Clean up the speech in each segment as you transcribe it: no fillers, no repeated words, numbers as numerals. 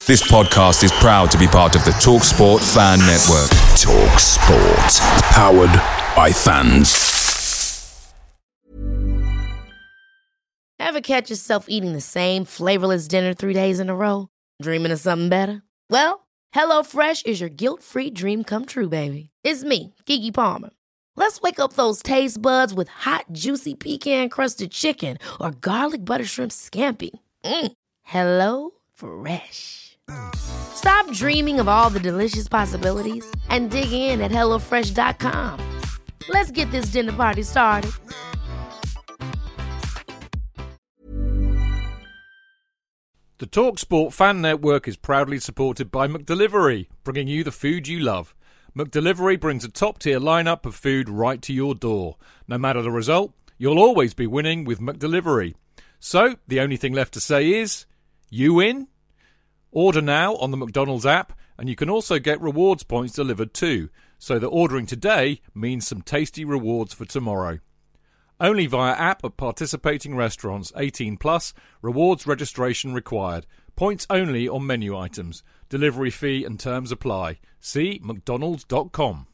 This podcast is proud to be part of the TalkSport Fan Network. TalkSport. Powered by fans. Ever catch yourself eating the same flavorless dinner 3 days in a row? Dreaming of something better? Well, HelloFresh is your guilt-free dream come true, baby. It's me, Keke Palmer. Let's wake up those taste buds with hot, juicy pecan-crusted chicken or garlic butter shrimp scampi. Hello Fresh. Stop dreaming of all the delicious possibilities and dig in at HelloFresh.com. Let's get this dinner party started. The TalkSport Fan Network is proudly supported by McDelivery, bringing you the food you love. McDelivery brings a top-tier lineup of food right to your door. No matter the result, you'll always be winning with McDelivery. So, the only thing left to say is, you win? Order now on the McDonald's app, and you can also get rewards points delivered too, so that ordering today means some tasty rewards for tomorrow. Only via app at participating restaurants. 18 plus. Rewards registration required. Points only on menu items. Delivery fee and terms apply. See mcdonalds.com.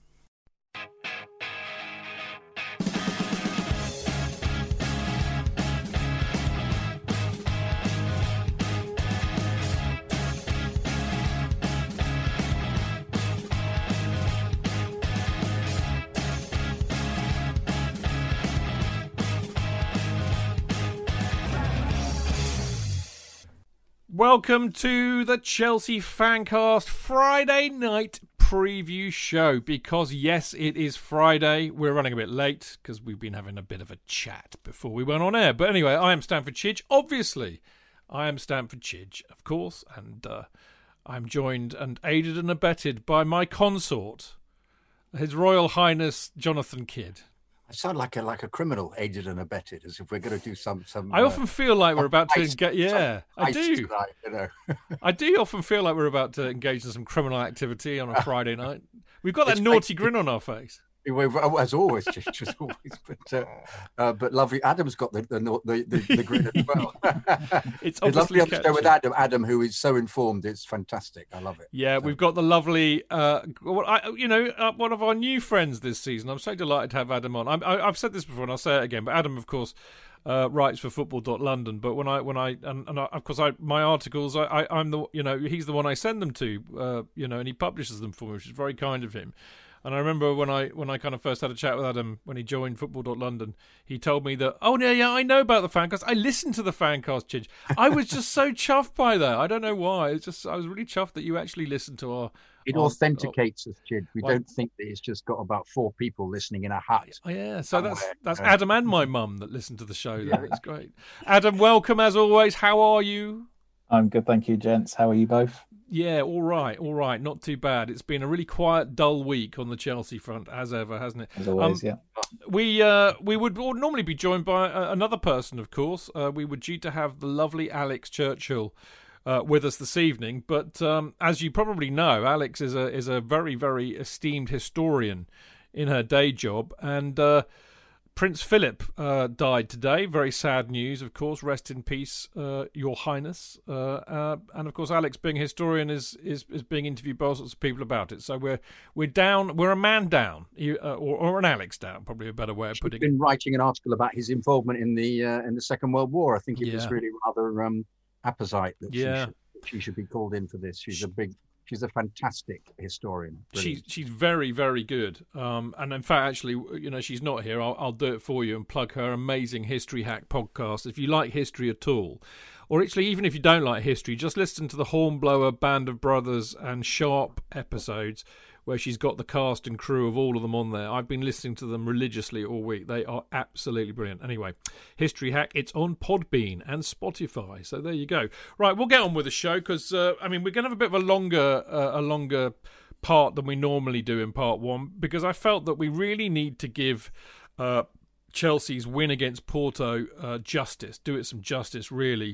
Welcome to the Chelsea Fancast Friday night preview show. Because, yes, it is Friday. We're running a bit late because we've been having a bit of a chat before we went on air. But anyway, I am Stanford Chidge. Obviously, I am Stanford Chidge, of course. And I'm joined and aided and abetted by my consort, His Royal Highness Jonathan Kidd. I sound like a criminal, aided and abetted, as if we're going to do some. I often feel like we're about to get. Yeah, I do. Tonight, you know. I do often feel like we're about to engage in some criminal activity on a Friday night. We've got that naughty grin on our face. As always, just always. But lovely. Adam's got the grin as well. It's lovely to go with Adam, who is so informed. It's fantastic. I love it. Yeah, we've got the lovely, one of our new friends this season. I'm so delighted to have Adam on. I've said this before, and I'll say it again. But Adam, of course, writes for Football.London. But my articles, I'm the, he's the one I send them to, and he publishes them for me, which is very kind of him. And I remember when I kind of first had a chat with Adam when he joined Football.London, he told me that, I know about the Fancast. I listened to the Fancast, Chidge. I was just so chuffed by that. I don't know why. I was really chuffed that you actually listened to our... It authenticates us, Chidge. We don't think that it's just got about 4 people listening in a hut. Oh, yeah, so that's Adam and my mum that listen to the show. Yeah. It's great. Adam, welcome as always. How are you? I'm good, thank you, gents. How are you both? Yeah, all right, not too bad. It's been a really quiet, dull week on the Chelsea front, as ever, hasn't it? As always, yeah. We would normally be joined by another person, of course. We were due to have the lovely Alex Churchill with us this evening, but as you probably know, Alex is a very, very esteemed historian in her day job, and Prince Philip died today. Very sad news, of course. Rest in peace, Your Highness. And of course, Alex, being a historian, is being interviewed by all sorts of people about it. So we're down. We're a man down, or an Alex down, probably a better way of putting it. She's been writing an article about his involvement in the Second World War. I think it was really rather apposite that she should be called in for this. She's a fantastic historian. She's very, very good. And in fact, actually, she's not here. I'll do it for you and plug her amazing History Hack podcast. If you like history at all, or actually even if you don't like history, just listen to the Hornblower, Band of Brothers and Sharp episodes where she's got the cast and crew of all of them on there. I've been listening to them religiously all week. They are absolutely brilliant. Anyway, History Hack, it's on Podbean and Spotify. So there you go. Right, we'll get on with the show because, we're going to have a bit of a longer part than we normally do in part one, because I felt that we really need to give Chelsea's win against Porto justice, do it some justice, really.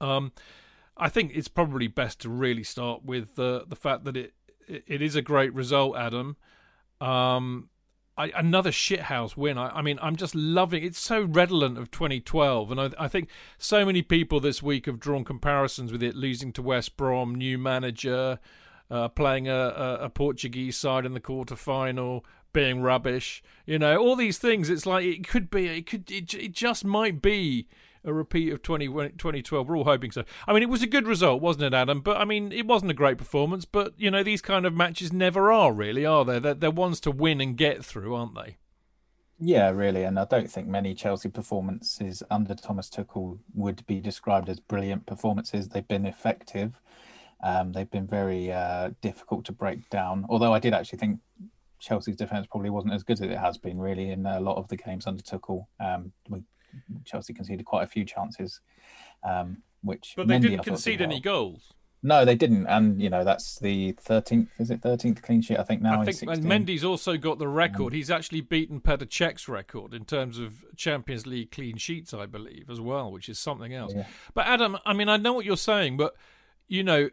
I think it's probably best to really start with the fact that it is a great result, Adam. another shithouse win. I mean, I'm just loving it. It's so redolent of 2012. And I think so many people this week have drawn comparisons with it, losing to West Brom, new manager, playing a Portuguese side in the quarterfinal, being rubbish. You know, all these things. It's like it just might be a repeat of 2012. We're all hoping so. I mean, it was a good result, wasn't it, Adam? But I mean, it wasn't a great performance. But you know, these kind of matches never are, really, are they? They're ones to win and get through, aren't they? Yeah, really. And I don't think many Chelsea performances under Thomas Tuchel would be described as brilliant performances. They've been effective. They've been very difficult to break down. Although I did actually think Chelsea's defence probably wasn't as good as it has been, really, in a lot of the games under Tuchel. Chelsea conceded quite a few chances, but they didn't concede any goals. No, they didn't, and you know that's the 13th. Is it 13th clean sheet? I think now. I think, and Mendy's also got the record. He's actually beaten Petr Cech's record in terms of Champions League clean sheets, I believe, as well, which is something else. Yeah. But Adam, I mean, I know what you're saying, but you know,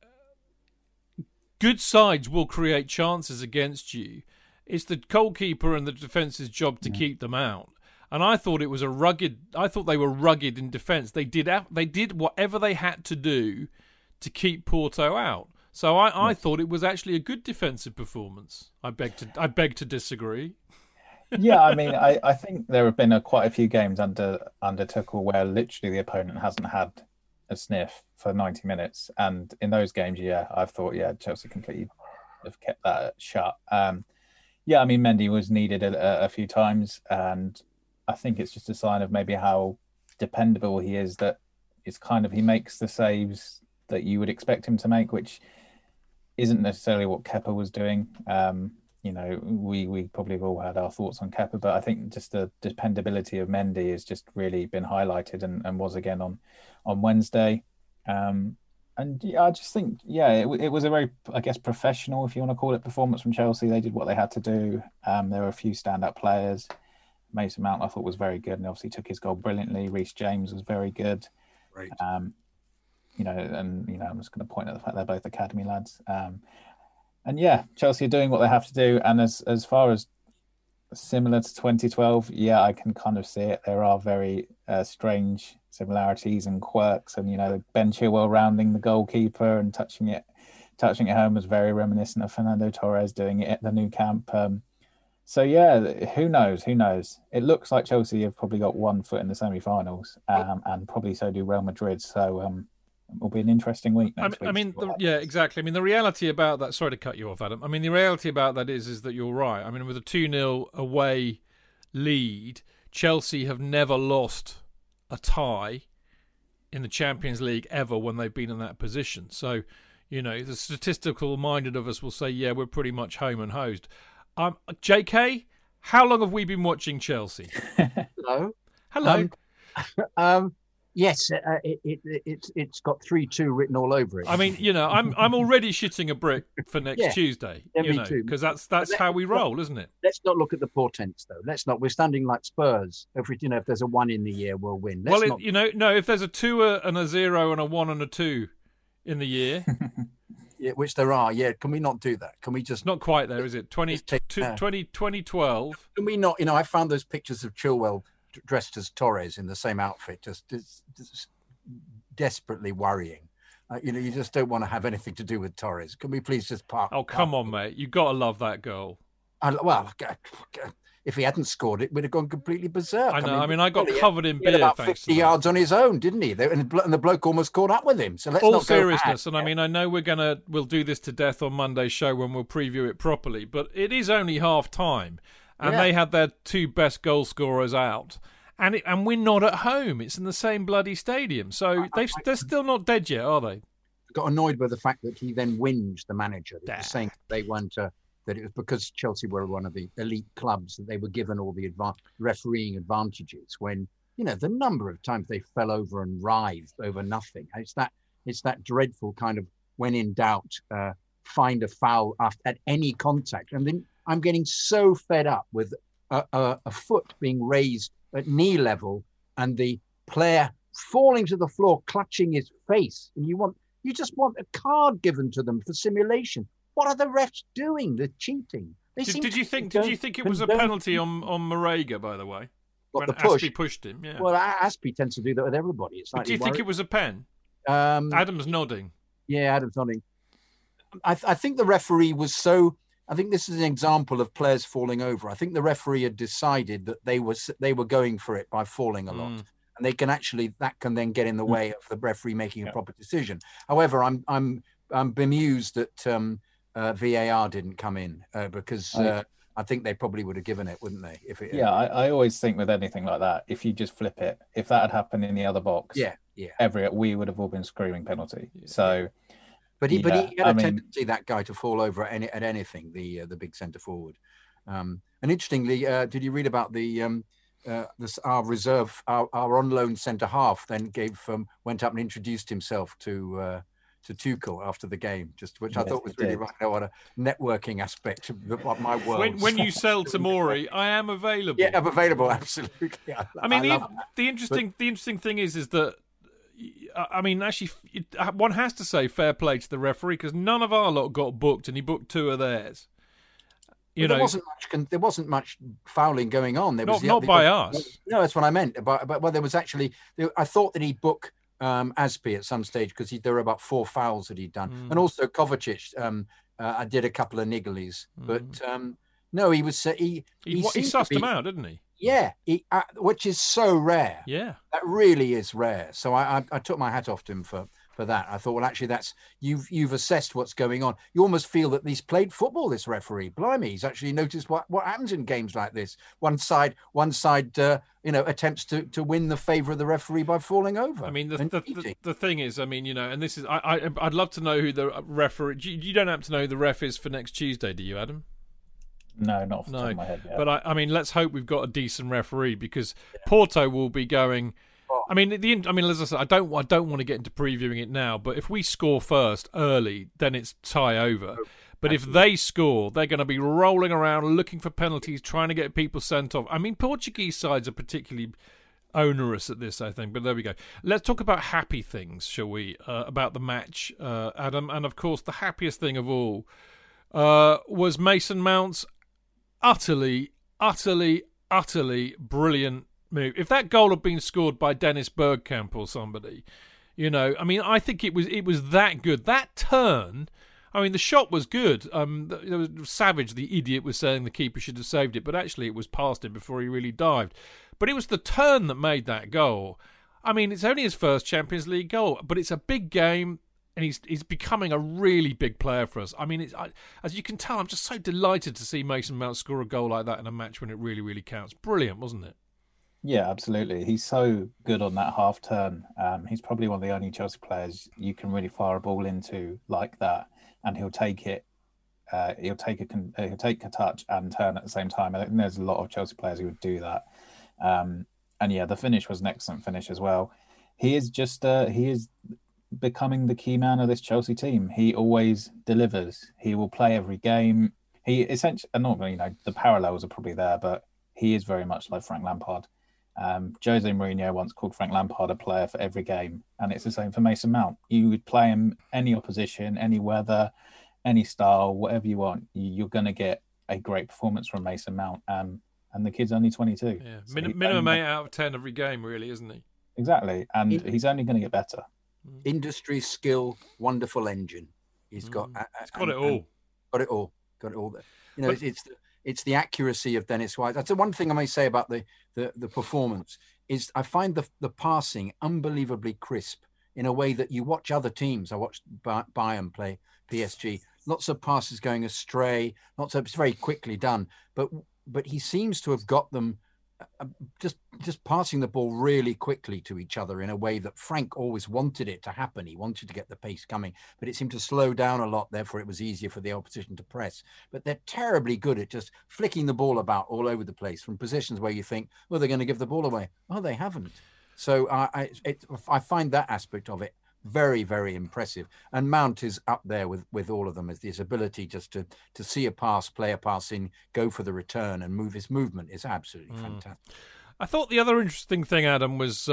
good sides will create chances against you. It's the goalkeeper and the defence's job to keep them out. And I thought it was I thought they were rugged in defence. They did whatever they had to do to keep Porto out. So I thought it was actually a good defensive performance. I beg to disagree. Yeah, I mean, I think there have been quite a few games under Tuchel where literally the opponent hasn't had a sniff for 90 minutes, and in those games, I've thought Chelsea completely have kept that shut. I mean, Mendy was needed a few times, and I think it's just a sign of maybe how dependable he is, that it's kind of he makes the saves that you would expect him to make, which isn't necessarily what Kepa was doing. You know, we probably have all had our thoughts on Kepa, but I think just the dependability of Mendy has just really been highlighted and was again on Wednesday. And I just think, it was a very, I guess, professional, if you want to call it, performance from Chelsea. They did what they had to do. There were a few standout players. Mason Mount, I thought, was very good, and obviously took his goal brilliantly. Reece James was very good. Right. I'm just going to point at the fact they're both academy lads. Chelsea are doing what they have to do. And as far as similar to 2012, I can kind of see it. There are very strange similarities and quirks, and Ben Chilwell rounding the goalkeeper and touching it home was very reminiscent of Fernando Torres doing it at the Nou Camp. Who knows? It looks like Chelsea have probably got one foot in the semi-finals, and probably so do Real Madrid. So it'll be an interesting week next week. Exactly. I mean, the reality about that... Sorry to cut you off, Adam. I mean, the reality about that is that you're right. I mean, with a 2-0 away lead, Chelsea have never lost a tie in the Champions League ever when they've been in that position. So, the statistical minded of us will say, we're pretty much home and hosed. JK, how long have we been watching Chelsea? Hello. Yes, it's got 3-2 written all over it. I mean, I'm already shitting a brick for next Tuesday. Me too. Because that's how we roll, isn't it? Let's not look at the portents, though. Let's not. We're standing like Spurs. If there's a 1 in the year, we'll win. If there's a 2 and a 0 and a 1 and a 2 in the year. Yeah, which there are. Yeah, can we not do that? Can we just... Not quite there, is it? 2012. Can we not... I found those pictures of Chilwell dressed as Torres in the same outfit just desperately worrying. You just don't want to have anything to do with Torres. Can we please just park... Oh, come on, mate. You got to love that goal. If he hadn't scored it, we'd have gone completely berserk. I know. I mean, I got covered in beer. He had about 50 yards on his own, didn't he? And the bloke almost caught up with him. So let's all seriousness, and I mean, I know we'll do this to death on Monday's show when we'll preview it properly. But it is only half time, and they had their 2 best goal scorers out, and we're not at home. It's in the same bloody stadium, so they're still not dead yet, are they? Got annoyed by the fact that he then whinged the manager. He was saying they weren't. That it was because Chelsea were one of the elite clubs that they were given all the refereeing advantages when, the number of times they fell over and writhed over nothing. It's that dreadful kind of, when in doubt, find a foul at any contact. And then I'm getting so fed up with a foot being raised at knee level and the player falling to the floor, clutching his face. And you just want a card given to them for simulation. What are the refs doing? They're cheating. Did you think it was a penalty on Marega, by the way? What, when the push? Aspie pushed him, yeah. Well, Aspie tends to do that with everybody. It's but do you think it was a pen? Adam's nodding. Yeah, Adam's nodding. I think the referee was so... I think this is an example of players falling over. I think the referee had decided that they were going for it by falling a lot. And that can then get in the way of the referee making a proper decision. However, I'm bemused that VAR didn't come in because I think they probably would have given it, wouldn't they? I always think with anything like that, if you just flip it, if that had happened in the other box, we would have all been screaming penalty. So, but he had a tendency, that guy, to fall over at anything. The big centre forward. And interestingly, did you read about our reserve, our on loan centre half? Then went up and introduced himself to Tuchel after the game, which I thought was really right. What a networking aspect of my world. When you sell to Maury, I am available. Yeah, I'm available, absolutely. The interesting thing is that, actually, one has to say fair play to the referee, because none of our lot got booked, and he booked two of theirs. There wasn't much fouling going on. Not by us. No, that's what I meant. But there was actually. I thought that he'd book Aspie at some stage, because there were about 4 fouls that he'd done, and also Kovacic. I did a couple of nigglies, but no, he was he sussed them out, didn't he? Yeah, which is so rare. Yeah, that really is rare. So I took my hat off to him for that. I thought, well, actually, that's you've assessed what's going on. You almost feel that he's played football, this referee. Blimey, he's actually noticed what happens in games like this. One side attempts to win the favour of the referee by falling over. The thing is, and this is, I'd love to know who the referee. You don't happen to know who the ref is for next Tuesday, do you, Adam? No, not off the top of my head yet. But let's hope we've got a decent referee, because Porto will be going. As I said, I don't want to get into previewing it now, but if we score first early, then it's tie over. But if they score, they're going to be rolling around looking for penalties, trying to get people sent off. Portuguese sides are particularly onerous at this, I think. But there we go. Let's talk about happy things, shall we? About the match, Adam. And of course, the happiest thing of all was Mason Mount's utterly brilliant move. If that goal had been scored by Dennis Bergkamp or somebody, I think it was that good. That turn, the shot was good. There was Savage, the idiot, was saying the keeper should have saved it, but actually it was past him before he really dived. But it was the turn that made that goal. It's only his first Champions League goal, but it's a big game, and he's becoming a really big player for us. As you can tell, I'm just so delighted to see Mason Mount score a goal like that in a match when it really, really counts. Brilliant, wasn't it? Yeah, absolutely. He's so good on that half turn. He's probably one of the only Chelsea players you can really fire a ball into like that, and he'll take it. He'll take a touch and turn at the same time. I think there's a lot of Chelsea players who would do that. The finish was an excellent finish as well. He is becoming the key man of this Chelsea team. He always delivers. He will play every game. He essentially, normally, the parallels are probably there, but he is very much like Frank Lampard. Jose Mourinho once called Frank Lampard a player for every game, and it's the same for Mason Mount. You would play him any opposition, any weather, any style, whatever you want. You're going to get a great performance from Mason Mount, and the kid's only 22. Yeah, so minimum 8 out of 10 every game, really, isn't he? Exactly, and he's only going to get better. Industry, skill, wonderful engine. He's got. He's got it all. Got it all. Got it all. It's the accuracy of Dennis Wise. That's the one thing I may say about the performance is I find the passing unbelievably crisp in a way that you watch other teams. I watched Bayern play PSG. Lots of passes going astray. It's very quickly done. But he seems to have got them just passing the ball really quickly to each other in a way that Frank always wanted it to happen. He wanted to get the pace coming, but it seemed to slow down a lot. Therefore, it was easier for the opposition to press. But they're terribly good at just flicking the ball about all over the place from positions where you think, well, they're going to give the ball away. Oh, they haven't. So I find that aspect of it very, very impressive. And Mount is up there with all of them, as his ability just to see a pass, play a pass in, go for the return and move. His movement is absolutely fantastic. I thought the other interesting thing, Adam, was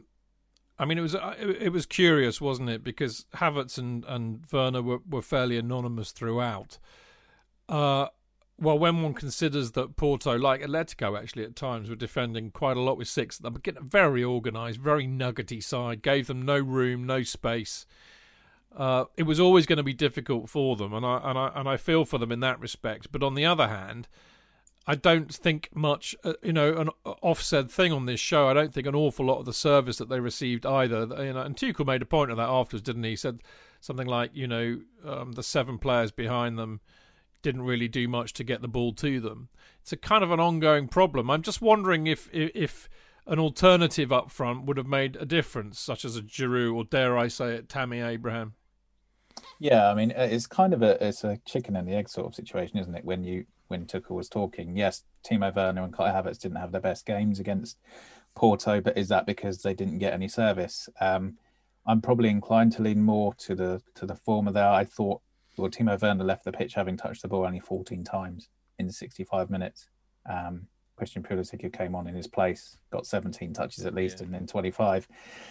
it was curious, wasn't it? Because Havertz and Werner were fairly anonymous throughout. well, when one considers that Porto, like Atletico actually at times, were defending quite a lot with 6, they were getting very organised, very nuggety side, gave them no room, no space. It was always going to be difficult for them, and I feel for them in that respect. But on the other hand, I don't think much, an Ofsted thing on this show. I don't think an awful lot of the service that they received either. And Tuchel made a point of that afterwards, didn't he? He said something like, the 7 players behind them didn't really do much to get the ball to them. It's a kind of an ongoing problem. I'm just wondering if an alternative up front would have made a difference, such as a Giroud or, dare I say it, Tammy Abraham. Yeah, I mean, it's kind of a chicken and the egg sort of situation, isn't it? When Tuchel was talking, yes, Timo Werner and Kai Havertz didn't have their best games against Porto, but is that because they didn't get any service? I'm probably inclined to lean more to the former there. I thought, well, Timo Werner left the pitch having touched the ball only 14 times in 65 minutes. Christian Pulisic, who came on in his place, got 17 touches at least, and then 25.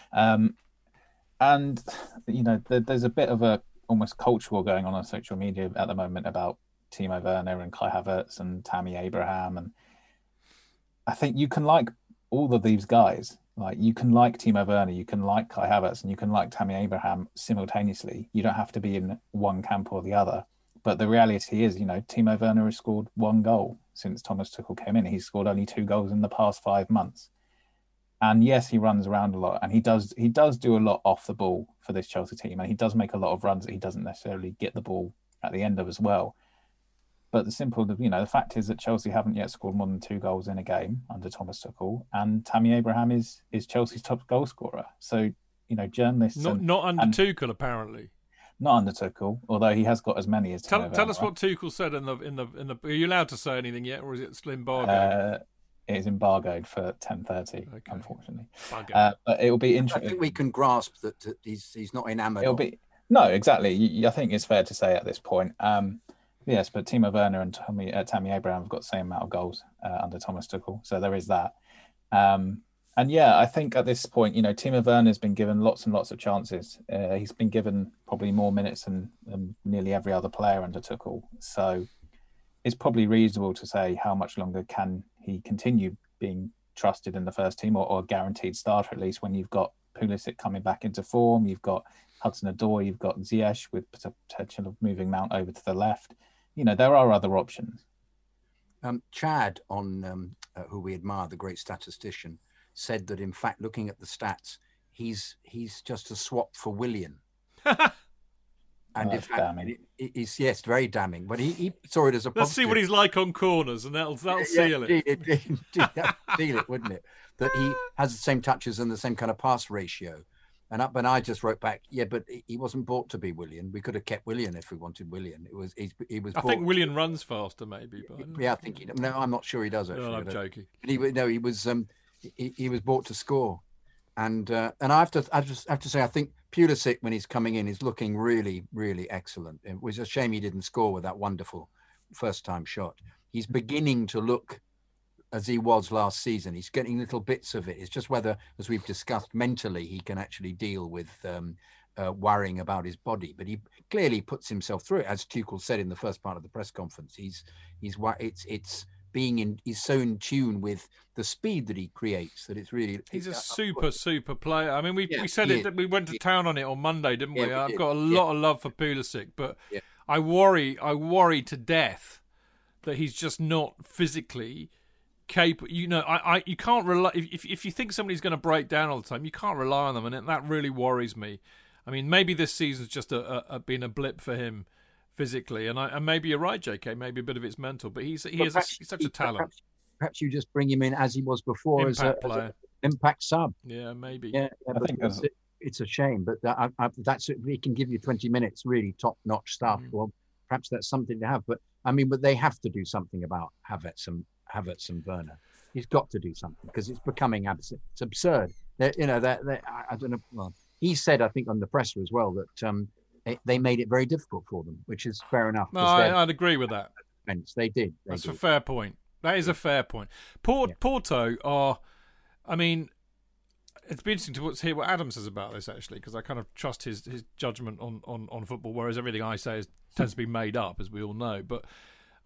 And there's a bit of a almost cultural going on social media at the moment about Timo Werner and Kai Havertz and Tammy Abraham, and I think you can like all of these guys. Like, you can like Timo Werner, you can like Kai Havertz, and you can like Tammy Abraham simultaneously. You don't have to be in one camp or the other. But the reality is, Timo Werner has scored 1 goal since Thomas Tuchel came in. He's scored only 2 goals in the past 5 months. And yes, he runs around a lot, and he does do a lot off the ball for this Chelsea team, and he does make a lot of runs that he doesn't necessarily get the ball at the end of as well. But the fact is that Chelsea haven't yet scored more than 2 goals in a game under Thomas Tuchel, and Tammy Abraham is Chelsea's top goal scorer. So, journalists not under Tuchel apparently. Not under Tuchel, although he has got as many as. Tell us what Tuchel said in the. Are you allowed to say anything yet, or is it still embargoed? It is embargoed for 10:30, unfortunately. But it will be interesting. I think we can grasp that he's not enamoured. No, exactly. I think it's fair to say at this point. Yes, but Timo Werner and Tammy Abraham have got the same amount of goals under Thomas Tuchel, so there is that. And yeah, I think at this point, Timo Werner has been given lots and lots of chances. He's been given probably more minutes than nearly every other player under Tuchel. So it's probably reasonable to say how much longer can he continue being trusted in the first team or guaranteed starter, at least, when you've got Pulisic coming back into form, you've got Hudson-Odoi, you've got Ziyech with potential of moving Mount over to the left. There are other options. Chad, on who we admire, the great statistician, said that in fact, looking at the stats, he's just a swap for Willian. And in fact, it's yes, very damning. But he saw it as a positive. Let's see what he's like on corners, and that'll seal it. That'd seal it, wouldn't it? That he has the same touches and the same kind of pass ratio. And I just wrote back, but he wasn't bought to be Willian. We could have kept Willian if we wanted Willian. He was. I think Willian runs faster, maybe. But I think no, I'm not sure he does actually. No, I'm joking. He was. He was bought to score, and I just have to say, I think Pulisic, when he's coming in, is looking really, really excellent. It was a shame he didn't score with that wonderful first-time shot. He's beginning to look as he was last season. He's getting little bits of it. It's just whether, as we've discussed, mentally he can actually deal with worrying about his body. But he clearly puts himself through it, as Tuchel said in the first part of the press conference. He's so in tune with the speed that he creates that it's really. He's a super player. I mean, we said it. We went to town on it on Monday, didn't we? I've got a lot of love for Pulisic, but I worry to death that he's just not physically capable. You can't rely if you think somebody's going to break down all the time. You can't rely on them, and that really worries me. I mean, maybe this season's just been a blip for him physically, and maybe you're right, JK. Maybe a bit of it's mental, but he's such a talent. Perhaps you just bring him in as he was before, as an impact sub. Yeah, maybe. Yeah, I think it's a shame, but that's it. He can give you 20 minutes, really top-notch stuff. Well, perhaps that's something to have. But I mean, but they have to do something about Havertz and Werner. He's got to do something because it's becoming absurd. It's absurd. I don't know. Well, he said, I think, on the presser as well that they made it very difficult for them, which is fair enough. No, I'd agree with that. They did. That's a fair point. That is a fair point. Porto are, I mean, it'd be interesting to hear what Adam says about this, actually, because I kind of trust his judgment on football, whereas everything I say tends to be made up, as we all know. But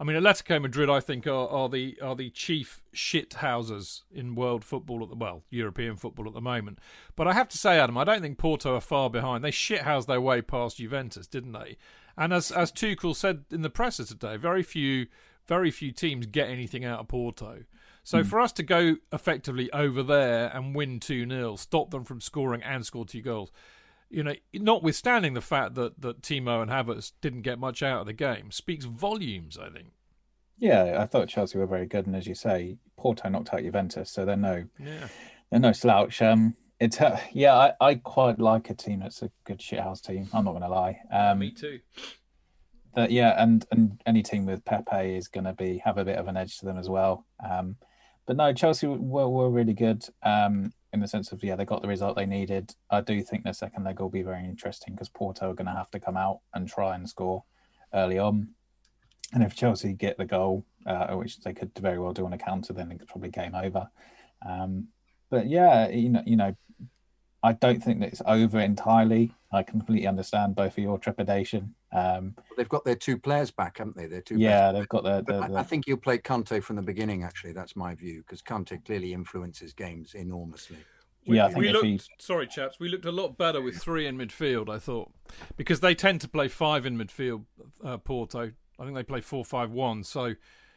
I mean, Atletico Madrid, I think, are the chief shit houses in world football European football at the moment. But I have to say, Adam, I don't think Porto are far behind. They shithoused their way past Juventus, didn't they? And as Tuchel said in the presser today, very few teams get anything out of Porto. So for us to go effectively over there and win 2-0, stop them from scoring and score 2 goals, notwithstanding the fact that Timo and Havertz didn't get much out of the game, speaks volumes, I think. Yeah, I thought Chelsea were very good, and as you say, Porto knocked out Juventus, so they're no slouch. I quite like a team that's a good shithouse team. I'm not going to lie. Me too. And any team with Pepe is going to have a bit of an edge to them as well. But no, Chelsea were really good. In the sense of, they got the result they needed. I do think the second leg will be very interesting because Porto are going to have to come out and try and score early on. And if Chelsea get the goal, which they could very well do on a counter, then it's probably game over. But yeah, I don't think that it's over entirely. I completely understand both of your trepidation. They've got their 2 players back, haven't they? They've got I think you'll play Conte from the beginning, actually. That's my view, because Conte clearly influences games enormously. Sorry, chaps. We looked a lot better with 3 in midfield, I thought, because they tend to play 5 in midfield, Porto. I think they play 4-5-1, so...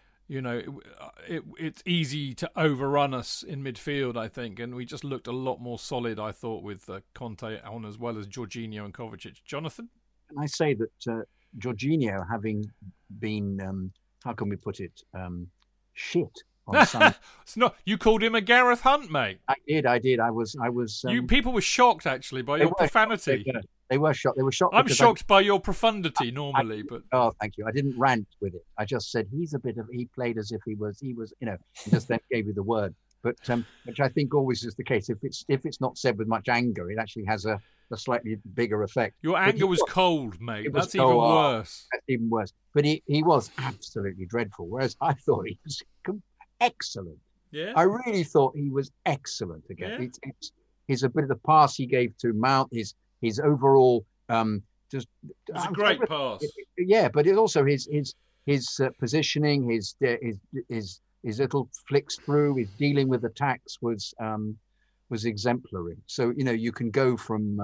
it's easy to overrun us in midfield, I think, and we just looked a lot more solid, I thought, with Conte on as well as Jorginho and Kovacic. Jonathan? And I say that Jorginho, having been, how can we put it, shit on Sunday. It's not. You called him a Gareth Hunt, mate. I did. I was. People were shocked actually by your profanity. They were shocked. I'm shocked by your profundity normally, but oh, thank you. I didn't rant with it. I just said he played as if he was, just then gave you the word. But which I think always is the case. If it's not said with much anger, it actually has a slightly bigger effect. Your anger was cold, mate. That's even worse. That's even worse. But he was absolutely dreadful. Whereas I thought he was excellent. Yeah. I really thought he was excellent again. Yeah. His a bit of the pass he gave to Mount, his overall it's a great pass. Yeah, but it also his positioning, his little flicks through, his dealing with attacks was exemplary. So you can go from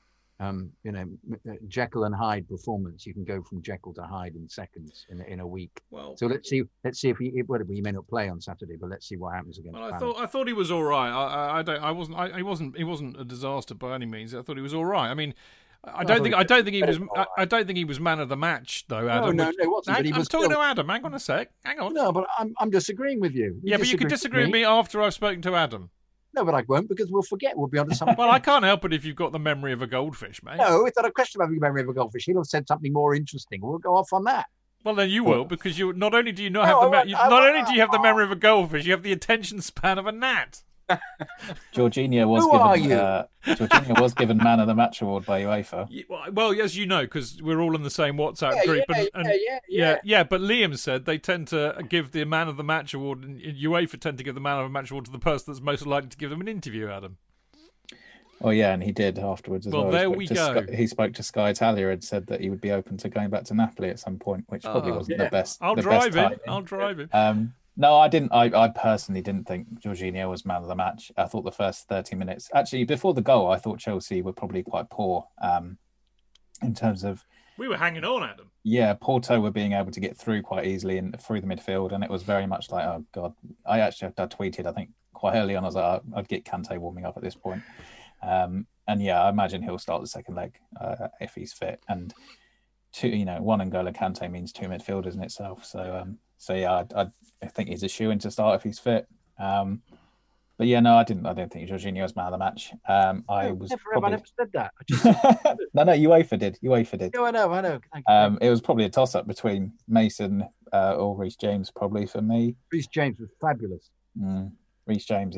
Jekyll and Hyde performance. You can go from Jekyll to Hyde in seconds in a week. Well, so let's see if he may not play on Saturday, but let's see what happens against. Well, I thought he was all right. He wasn't a disaster by any means. I thought he was all right. I mean, I don't think he was man of the match though, Adam. No, it wasn't. I'm talking to Adam. Hang on a sec. Hang on. No, but I'm disagreeing with you. But you can disagree with me after I've spoken to Adam. No, but I won't, because we'll forget. We'll be on to something. Well, I can't help it if you've got the memory of a goldfish, mate. No, it's not a question of having the memory of a goldfish. He'll have said something more interesting. We'll go off on that. Well, then you will, because you not only do you not have the memory of a goldfish, you have the attention span of a gnat. Jorginho was given man of the match award by UEFA. Well, as you know, because we're all in the same WhatsApp group. But Liam said they tend to give the man of the match award, and UEFA tend to give the man of the match award to the person that's most likely to give them an interview, Adam. Oh yeah, and he did afterwards as well. Well, there we go. He spoke to Sky Italia and said that he would be open to going back to Napoli at some point, which probably wasn't the best. I'll drive him. No, I didn't. I personally didn't think Jorginho was man of the match. I thought the first 30 minutes, actually before the goal, I thought Chelsea were probably quite poor in terms of. We were hanging on at them. Yeah, Porto were being able to get through quite easily and through the midfield, and it was very much like, oh god. I tweeted, I think quite early on, I was like, I'd get Kante warming up at this point. And yeah, I imagine he'll start the second leg if he's fit. And one N'Golo Kante means 2 midfielders in itself. So yeah, I think he's a shoo-in to start if he's fit. But yeah, no, I don't think Jorginho was man of the match. I never said that. No, UEFA did. No, I know. It was probably a toss-up between Mason or Reece James, probably for me. Reece James was fabulous. Reece James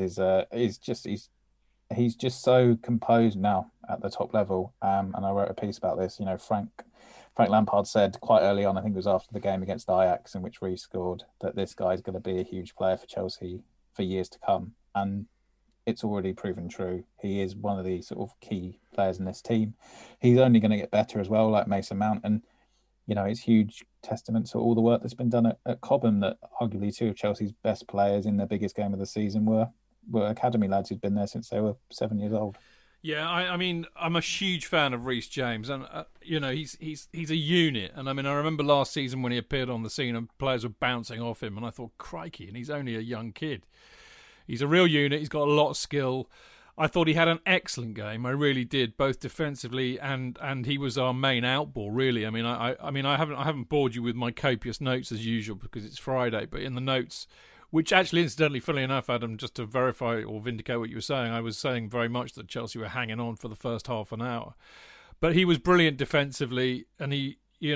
he's just so composed now at the top level. And I wrote a piece about this. Frank Lampard said quite early on, I think it was after the game against Ajax in which Reece scored, that this guy's going to be a huge player for Chelsea for years to come. And it's already proven true. He is one of the sort of key players in this team. He's only going to get better as well, like Mason Mount. And, it's huge testament to all the work that's been done at Cobham, that arguably two of Chelsea's best players in their biggest game of the season were academy lads who'd been there since they were 7 years old. Yeah, I mean, I'm a huge fan of Reece James, and he's a unit. And I mean, I remember last season when he appeared on the scene and players were bouncing off him, and I thought, crikey, and he's only a young kid. He's a real unit. He's got a lot of skill. I thought he had an excellent game. I really did, both defensively and he was our main outball. Really, I mean, I haven't bored you with my copious notes as usual because it's Friday, but in the notes, which actually, incidentally, funnily enough, Adam, just to verify or vindicate what you were saying, I was saying very much that Chelsea were hanging on for the first half an hour, but he was brilliant defensively, and he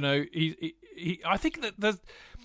I think that there's,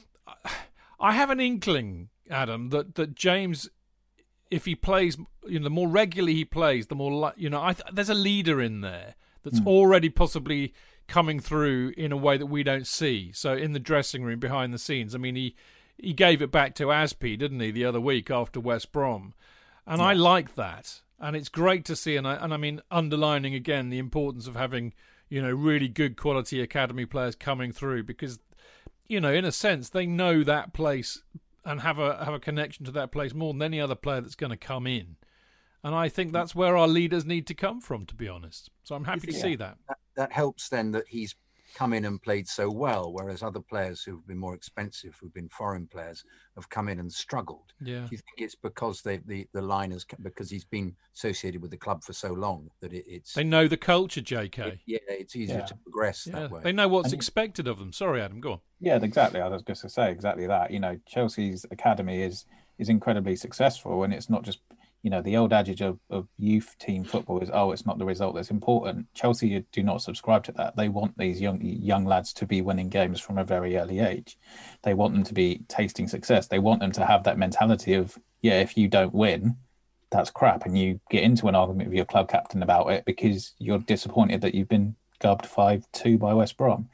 I have an inkling, Adam, that James, if he plays, the more regularly he plays, the more there's a leader in there that's already possibly coming through in a way that we don't see. So in the dressing room, behind the scenes, I mean, he gave it back to Aspie, didn't he, the other week after West Brom, and I like that, and it's great to see. And I mean, underlining again the importance of having really good quality academy players coming through, because in a sense they know that place and have a connection to that place more than any other player that's going to come in. And I think that's where our leaders need to come from, to be honest. So I'm happy to see that. That helps then that he's come in and played so well, whereas other players who've been more expensive, who've been foreign players, have come in and struggled. Yeah. Do you think it's because the line has, because he's been associated with the club for so long that it's they know the culture, JK? It's easier to progress that way. They know what's expected of them. Sorry, Adam, go on. Yeah, exactly. I was just going to say exactly that. Chelsea's academy is incredibly successful, and it's not just the old adage of youth team football is, it's not the result that's important. Chelsea do not subscribe to that. They want these young lads to be winning games from a very early age. They want them to be tasting success. They want them to have that mentality of, if you don't win, that's crap, and you get into an argument with your club captain about it because you're disappointed that you've been gubbed 5-2 by West Brom.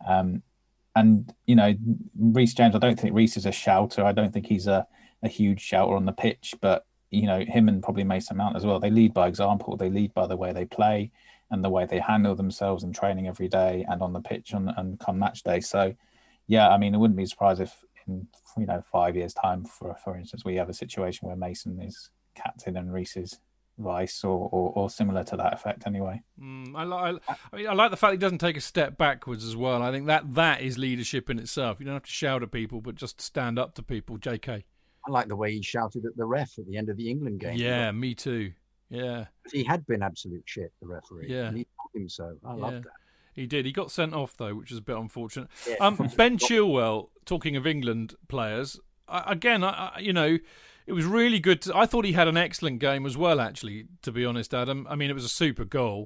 And Reece James, I don't think Reece is a shouter. I don't think he's a huge shouter on the pitch, but him and probably Mason Mount as well, they lead by example. They lead by the way they play and the way they handle themselves in training every day and on the pitch and come match day. So, I mean, I wouldn't be surprised if in 5 years' time, for instance, we have a situation where Mason is captain and Reece is vice, or similar to that effect. Anyway, I like the fact he doesn't take a step backwards as well. I think that is leadership in itself. You don't have to shout at people, but just stand up to people. JK. I like the way he shouted at the ref at the end of the England game. Yeah, me too. Yeah. He had been absolute shit, the referee. Yeah. And he told him so. I loved that. He did. He got sent off, though, which was a bit unfortunate. Yeah. Ben Chilwell, talking of England players, it was really good. I thought he had an excellent game as well, actually, to be honest, Adam. I mean, it was a super goal.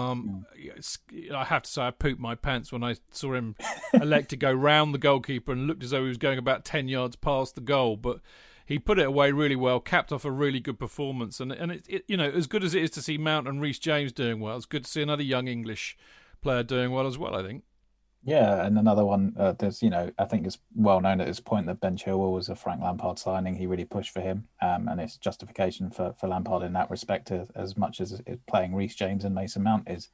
I have to say, I pooped my pants when I saw him elect to go round the goalkeeper and looked as though he was going about 10 yards past the goal. But he put it away really well, capped off a really good performance. And it as good as it is to see Mount and Reece James doing well, it's good to see another young English player doing well as well, I think. Yeah, and another one, there's, I think it's well known at this point that Ben Chilwell was a Frank Lampard signing. He really pushed for him, and it's justification for Lampard in that respect as much as playing Reece James and Mason Mount is.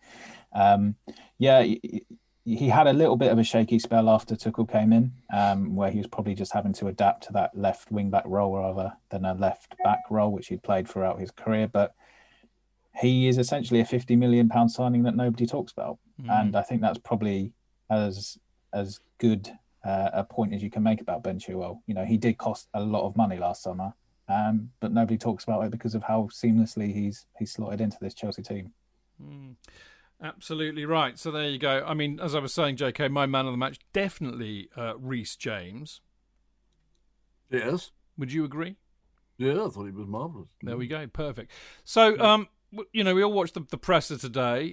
He had a little bit of a shaky spell after Tuchel came in, where he was probably just having to adapt to that left wing-back role rather than a left-back role, which he'd played throughout his career. But he is essentially a £50 million signing that nobody talks about. And I think that's probably as good a point as you can make about Ben Chilwell. He did cost a lot of money last summer, but nobody talks about it because of how seamlessly he's slotted into this Chelsea team. Absolutely right. So there you go. I mean, as I was saying, JK, my man of the match, definitely Reece James. Yes. Would you agree? Yeah, I thought he was marvellous. There we go. Perfect. So, we all watched the presser today.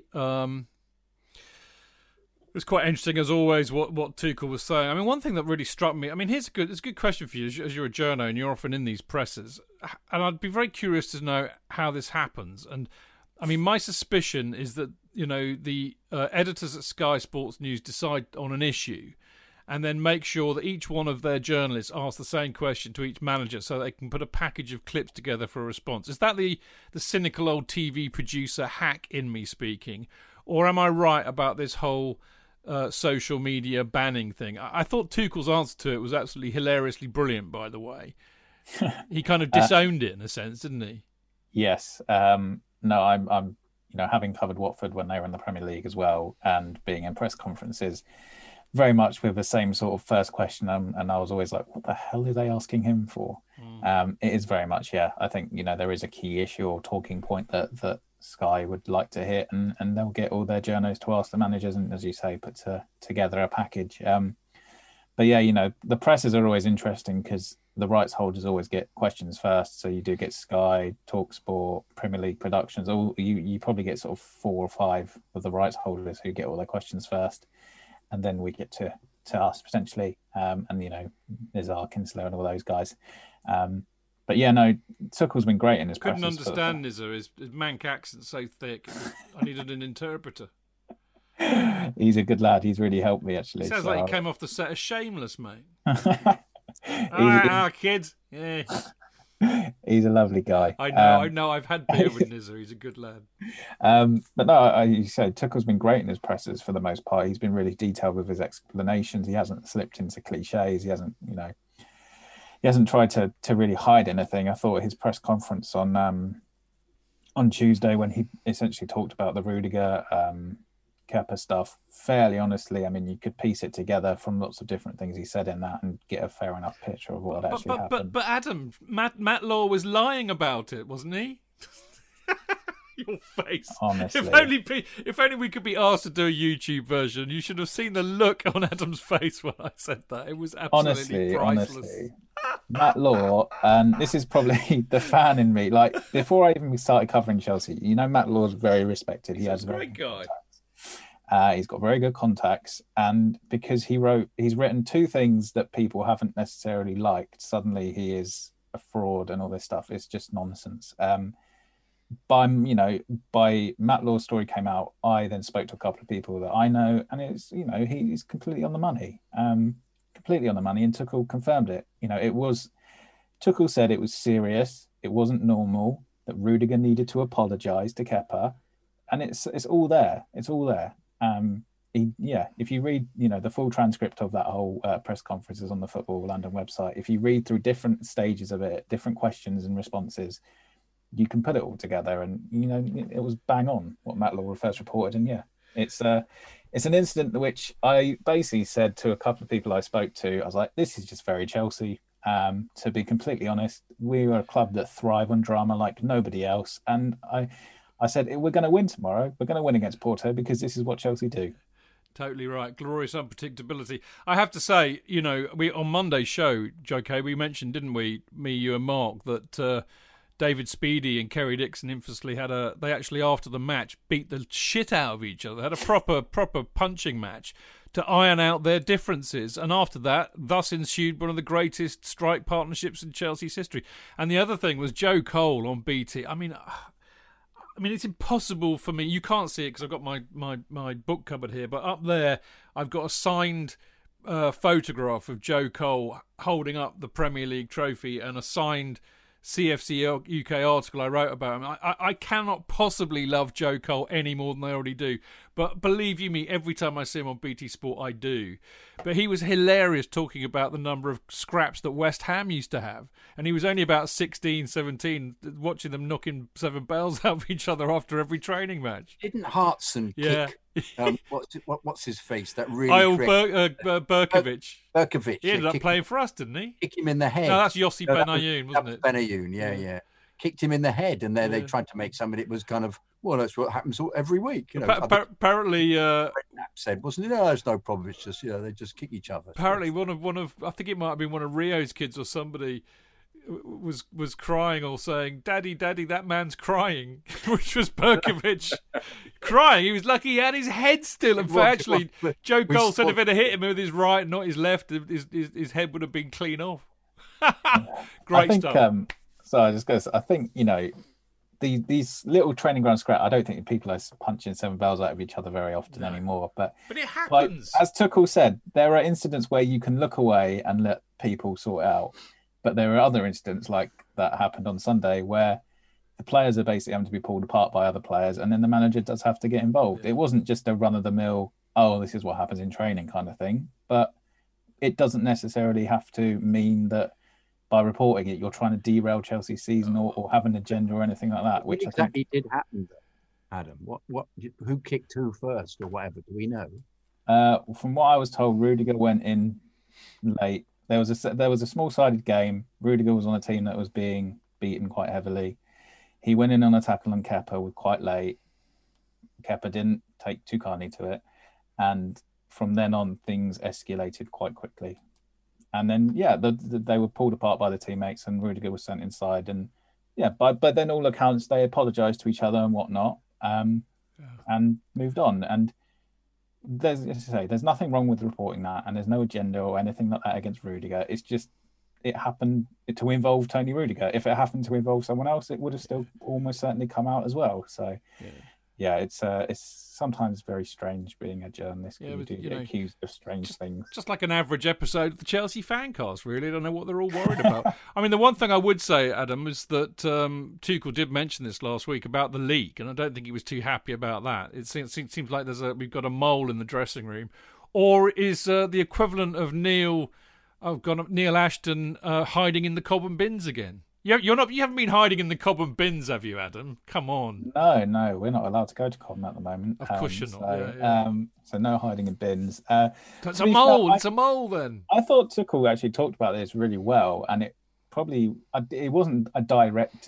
It was quite interesting, as always, what Tuchel was saying. I mean, one thing that really struck me, I mean, it's a good question for you, as you're a journo and you're often in these presses, and I'd be very curious to know how this happens. And, I mean, my suspicion is that, the editors at Sky Sports News decide on an issue and then make sure that each one of their journalists asks the same question to each manager so they can put a package of clips together for a response. Is that the cynical old TV producer hack in me speaking? Or am I right about this whole social media banning thing. I thought Tuchel's answer to it was absolutely hilariously brilliant, by the way. He kind of disowned it in a sense, didn't he? Yes. No, I'm having covered Watford when they were in the Premier League as well, and being in press conferences very much with the same sort of first question, and I was always like, what the hell are they asking him for? It is very much, I think, there is a key issue or talking point that Sky would like to hit, and they'll get all their journos to ask the managers and, as you say, put together a package. But the presses are always interesting because the rights holders always get questions first. So you do get Sky, TalkSport, Premier League Productions. You probably get sort of 4 or 5 of the rights holders who get all their questions first, and then we get to us potentially. And there's our Kinsler and all those guys. But Tuchel's been great in his presses. Couldn't understand Nizza. His Manc accent's so thick. I needed an interpreter. He's a good lad. He's really helped me, actually. Sounds like he came off the set of Shameless, mate. Kids. Yeah. He's a lovely guy. I know. I've had beer with Nizza. He's a good lad. But no, you said Tuchel's been great in his presses for the most part. He's been really detailed with his explanations. He hasn't slipped into cliches. He hasn't, he hasn't tried to really hide anything. I thought his press conference on Tuesday, when he essentially talked about the Rudiger Kepa stuff, fairly honestly, I mean, you could piece it together from lots of different things he said in that and get a fair enough picture of what actually happened. But Adam, Matt Law was lying about it, wasn't he? Your face. Honestly. If only we could be asked to do a YouTube version. You should have seen the look on Adam's face when I said that. It was absolutely priceless. Honestly. Matt Law, and this is probably the fan in me. Like, before I even started covering Chelsea, Matt Law's very respected. He's a great guy. He's got very good contacts, and because he's written 2 things that people haven't necessarily liked, suddenly he is a fraud and all this stuff. It's just nonsense. By Matt Law's story came out, I then spoke to a couple of people that I know, and it's he's completely on the money, and Tuchel confirmed it. Tuchel said it was serious, it wasn't normal, that Rudiger needed to apologise to Kepa, and it's all there. It's all there. If you read, the full transcript of that whole press conferences on the Football London website, if you read through different stages of it, different questions and responses, you can put it all together, and it was bang on what Matt Law first reported. And it's an incident which I basically said to a couple of people I spoke to, I was like, this is just very Chelsea. To be completely honest, we are a club that thrive on drama like nobody else, and I said, we're going to win tomorrow. We're going to win against Porto because this is what Chelsea do. Totally right. Glorious unpredictability. I have to say, we on Monday's show, JK, we mentioned, didn't we, me, you and Mark, that David Speedy and Kerry Dixon infamously they actually, after the match, beat the shit out of each other, had a proper punching match to iron out their differences. And after that, thus ensued one of the greatest strike partnerships in Chelsea's history. And the other thing was Joe Cole on BT. I mean, it's impossible for me. You can't see it because I've got my book cupboard here. But up there, I've got a signed photograph of Joe Cole holding up the Premier League trophy and a signed CFC UK article I wrote about him. I cannot possibly love Joe Cole any more than I already do. But believe you me, every time I see him on BT Sport, I do. But he was hilarious talking about the number of scraps that West Ham used to have. And he was only about 16, 17, watching them knocking 7 bells out of each other after every training match. Didn't Hartson kick... what's his face? That really... Berkovic. Berkovic. He ended up playing for us, didn't he? Kick him in the head. No, that's Yossi Benayoun, wasn't it? Benayoun, yeah. Kicked him in the head, and they tried to make somebody. It was kind of, that's what happens every week. Apparently, said, wasn't it? No, there's no problem. It's just they just kick each other. Apparently, one of I think it might have been one of Rio's kids or somebody was crying or saying, "Daddy, that man's crying," which was Berkovic crying. He was lucky he had his head still. And actually, Joe Cole said if it had hit him with his right, not his left, his head would have been clean off. Great stuff. So I just goes. I think these little training ground scrap. I don't think people are punching 7 bells out of each other very often anymore. But it happens. As Tuchel said, there are incidents where you can look away and let people sort it out. But there are other incidents like that happened on Sunday where the players are basically having to be pulled apart by other players, and then the manager does have to get involved. It wasn't just a run-of-the-mill oh, this is what happens in training kind of thing. But it doesn't necessarily have to mean that by reporting it, you're trying to derail Chelsea's season or have an agenda or anything like that. Which exactly did happen, though, Adam? Who kicked who first or whatever? Do we know? From what I was told, Rudiger went in late. There was a small-sided game. Rudiger was on a team that was being beaten quite heavily. He went in on a tackle on Kepa with quite late. Kepa didn't take too kindly to it, and from then on, things escalated quite quickly. And then, they were pulled apart by the teammates, and Rudiger was sent inside. And but then all accounts, they apologised to each other and whatnot, and moved on. And there's nothing wrong with reporting that, and there's no agenda or anything like that against Rudiger. It's just it happened to involve Tony Rudiger. If it happened to involve someone else, it would have still almost certainly come out as well. So. Yeah, it's sometimes very strange being a journalist. You do get accused of strange things. Just like an average episode of the Chelsea Fancast, really. I don't know what they're all worried about. I mean, the one thing I would say, Adam, is that Tuchel did mention this last week about the leak, and I don't think he was too happy about that. It seems like we've got a mole in the dressing room. Or is the equivalent of Neil Ashton hiding in the Cobham bins again? You haven't been hiding in the Cobham bins, have you, Adam? Come on. No, we're not allowed to go to Cobham at the moment. Of course you're not. So no hiding in bins. It's a mole. It's a mole then. I thought Tuchel actually talked about this really well, and it wasn't a direct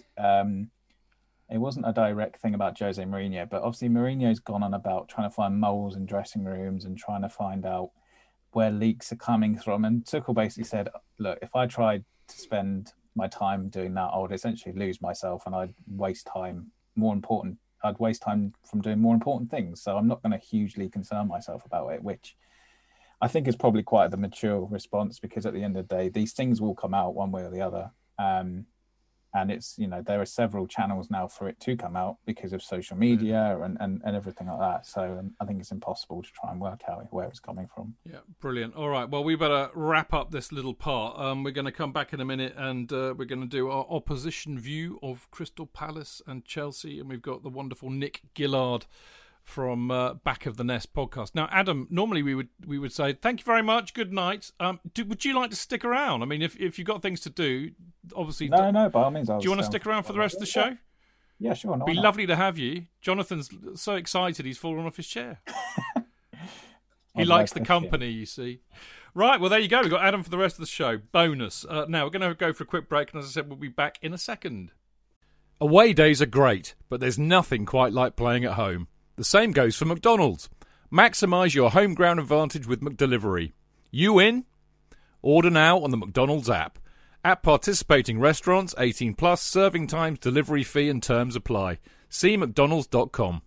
thing about Jose Mourinho, but obviously Mourinho's gone on about trying to find moles in dressing rooms and trying to find out where leaks are coming from. And Tuchel basically said, look, if I tried to spend my time doing that, I would essentially lose myself, and I'd waste time. I'd waste time from doing more important things. So I'm not going to hugely concern myself about it, which I think is probably quite the mature response, because at the end of the day, these things will come out one way or the other. And it's, there are several channels now for it to come out because of social media and everything like that. So I think it's impossible to try and work out where it's coming from. Yeah, brilliant. All right, well, we better wrap up this little part. We're going to come back in a minute, and we're going to do our opposition view of Crystal Palace and Chelsea. And we've got the wonderful Nick Gillard from Back of the Nest podcast. Now, Adam, normally we would say thank you very much, good night. Would you like to stick around? I mean, if you've got things to do, obviously. No, by all means. Do you want to stick around for the rest of the show? Yeah, sure. It'd be lovely to have you. Jonathan's so excited he's fallen off his chair. He likes the company, you see. Right, well, there you go. We've got Adam for the rest of the show. Bonus. Now, we're going to go for a quick break, and as I said, we'll be back in a second. Away days are great, but there's nothing quite like playing at home. The same goes for McDonald's. Maximise your home ground advantage with McDelivery. You in? Order now on the McDonald's app. At participating restaurants, 18 plus, serving times, delivery fee and terms apply. See mcdonalds.com.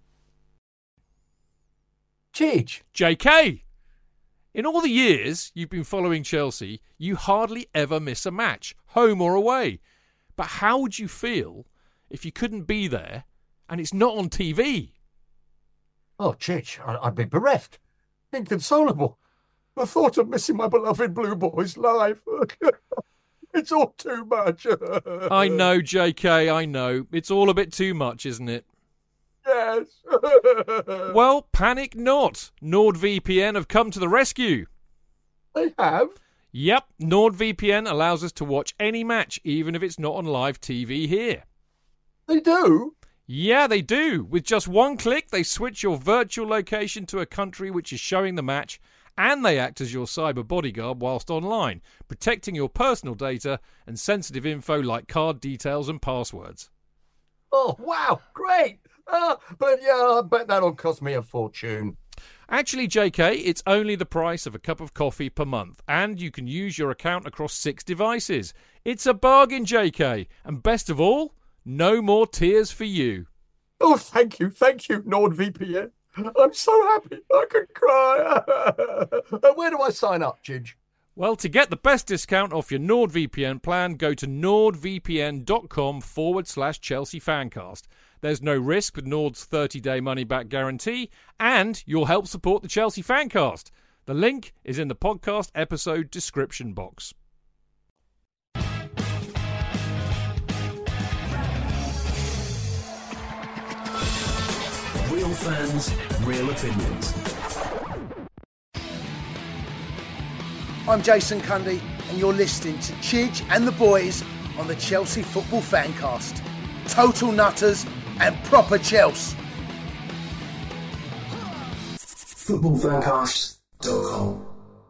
Cheech. JK! In all the years you've been following Chelsea, you hardly ever miss a match, home or away. But how would you feel if you couldn't be there and it's not on TV? Oh, Chich, I'd be bereft. Inconsolable. The thought of missing my beloved Blue Boys live. It's all too much. I know, JK, I know. It's all a bit too much, isn't it? Yes. Well, panic not. NordVPN have come to the rescue. They have? Yep, NordVPN allows us to watch any match, even if it's not on live TV here. They do? Yeah, they do. With just one click, they switch your virtual location to a country which is showing the match, and they act as your cyber bodyguard whilst online, protecting your personal data and sensitive info like card details and passwords. Oh, wow, great. But yeah, I bet that'll cost me a fortune. Actually, JK, it's only the price of a cup of coffee per month, and you can use your account across 6 devices. It's a bargain, JK, and best of all, no more tears for you. Oh, thank you, NordVPN. I'm so happy I could cry. Where do I sign up, Chidge? Well, to get the best discount off your NordVPN plan, go to nordvpn.com/Chelsea Fancast. There's no risk with Nord's 30-day money-back guarantee, and you'll help support the Chelsea Fancast. The link is in the podcast episode description box. Real fans, real opinions. I'm Jason Cundy, and you're listening to Chidge and the boys on the Chelsea Football Fancast. Total nutters and proper Chelsea. footballfancast.com.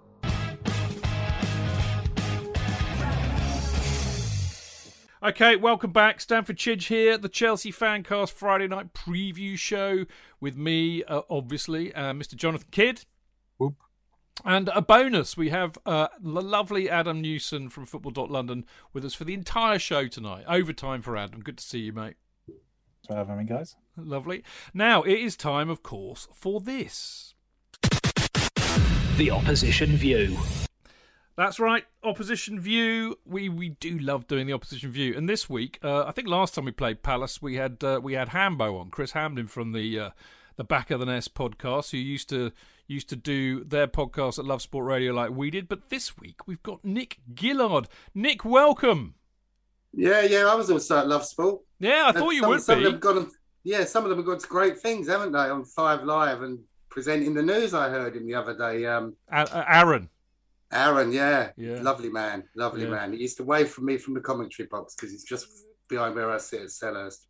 Okay, welcome back. Stanford Chidge here, the Chelsea Fancast Friday night preview show with me, obviously, Mr. Jonathan Kidd. Whoop. And a bonus, we have the lovely Adam Newson from Football.London with us for the entire show tonight. Overtime for Adam. Good to see you, mate. Thanks for having me, guys. Lovely. Now, it is time, of course, for this. The Opposition View. That's right, Opposition View. We do love doing the Opposition View. And this week, I think last time we played Palace, we had Hambo on, Chris Hamden from the Back of the Nest podcast, who used to do their podcast at Love Sport Radio like we did. But this week we've got Nick Gillard. Nick, welcome. Yeah, I was also at Love Sport. Yeah, I thought you would be. Some of them have gone to great things, haven't they, on 5 Live and presenting the news. I heard him the other day. Aaron, yeah. Lovely man. He used to wave from me from the commentary box because he's just behind where I sit at Selhurst.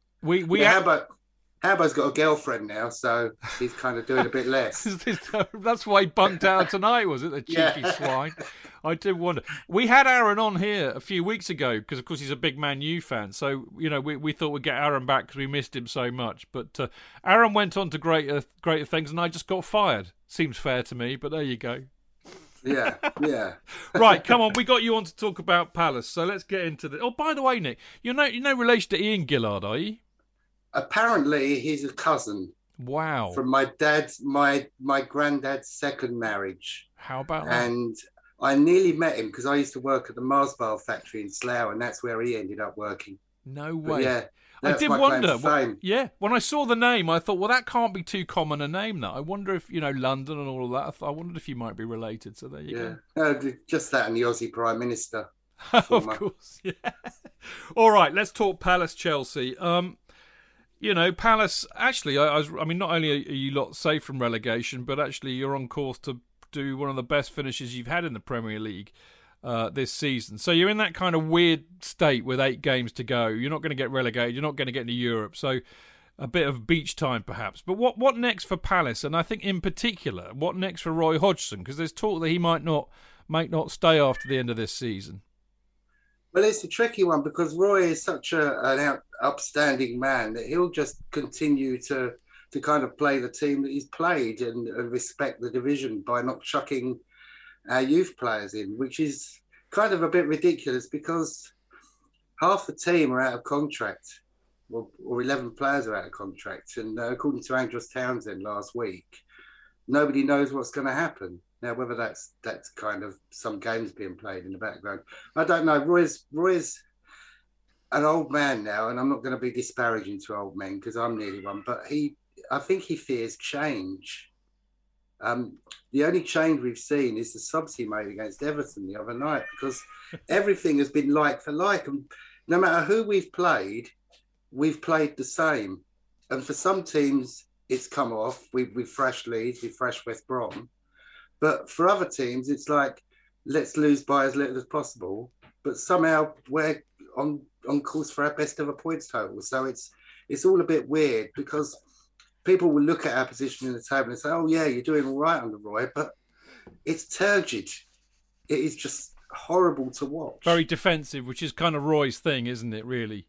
Hambo's got a girlfriend now, so he's kind of doing a bit less. That's why he bunked out tonight, was it? The cheeky swine. I did wonder. We had Aaron on here a few weeks ago because, of course, he's a big Man U fan. So, we thought we'd get Aaron back because we missed him so much. But Aaron went on to greater things, and I just got fired. Seems fair to me, but there you go. Yeah. Right, come on. We got you on to talk about Palace, so let's get into it. Oh, by the way, Nick, you're no relation to Ian Gillard, are you? Apparently, he's a cousin. Wow. From my granddad's second marriage. How about that? And I nearly met him because I used to work at the Mars Bar factory in Slough, and that's where he ended up working. No way. But yeah. I did wonder. When I saw the name, I thought, well, that can't be too common a name. That I wonder if London and all of that. I wondered if you might be related. So there you go. Just that and the Aussie Prime Minister. Of course, yeah. All right, let's talk Palace Chelsea. Palace. Actually, I mean, not only are you lot safe from relegation, but actually you're on course to do one of the best finishes you've had in the Premier League this season. So you're in that kind of weird state with 8 games to go. You're not going to get relegated. You're not going to get into Europe. So a bit of beach time perhaps. But what next for Palace? And I think in particular, what next for Roy Hodgson? Because there's talk that he might not stay after the end of this season. Well, it's a tricky one because Roy is such an upstanding man that he'll just continue to kind of play the team that he's played and respect the division by not chucking our youth players in, which is kind of a bit ridiculous because half the team are out of contract, or 11 players are out of contract. And according to Andros Townsend last week, nobody knows what's going to happen. Now, whether that's kind of some games being played in the background, I don't know. Roy's an old man now, and I'm not going to be disparaging to old men because I'm nearly one, but I think he fears change. The only change we've seen is the subs he made against Everton the other night because everything has been like for like. And no matter who we've played the same. And for some teams, it's come off. We've thrashed Leeds, we've thrashed West Brom. But for other teams, it's like, let's lose by as little as possible. But somehow we're on course for our best ever points total. So it's all a bit weird because people will look at our position in the table and say, oh, yeah, you're doing all right under Roy, but it's turgid. It is just horrible to watch. Very defensive, which is kind of Roy's thing, isn't it, really?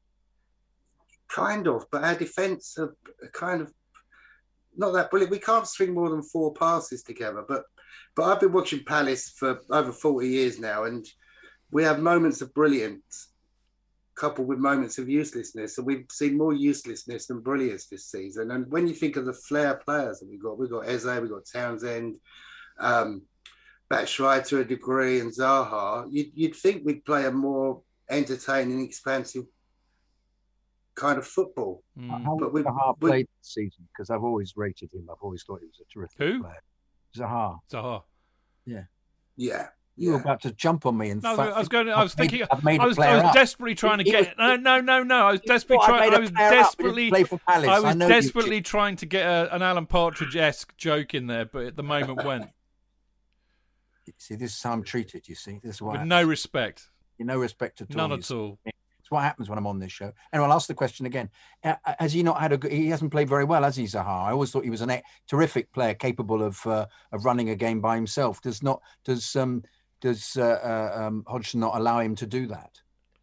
Kind of, but our defence are kind of not that brilliant. We can't string more than 4 passes together, but I've been watching Palace for over 40 years now, and we have moments of brilliance coupled with moments of uselessness, and we've seen more uselessness than brilliance this season. And when you think of the flair players that we've got Eze, we've got Townsend, Batshuayi to a degree, and Zaha, you'd think we'd play a more entertaining, expansive kind of football. How did Zaha played this season? Because I've always rated him. I've always thought he was a terrific player. Zaha. Yeah. You were about to jump on me and I was desperately trying to get no. I was desperately trying to get an Alan Partridge-esque joke in there, but the moment went. See, this is how I'm treated. You see, this is what with no respect. No respect at all. None at all. It's what happens when I'm on this show. And I'll ask the question again. Has he not had a good... He hasn't played very well, has he, Zaha? I always thought he was a terrific player, capable of running a game by himself. Does Hodgson not allow him to do that?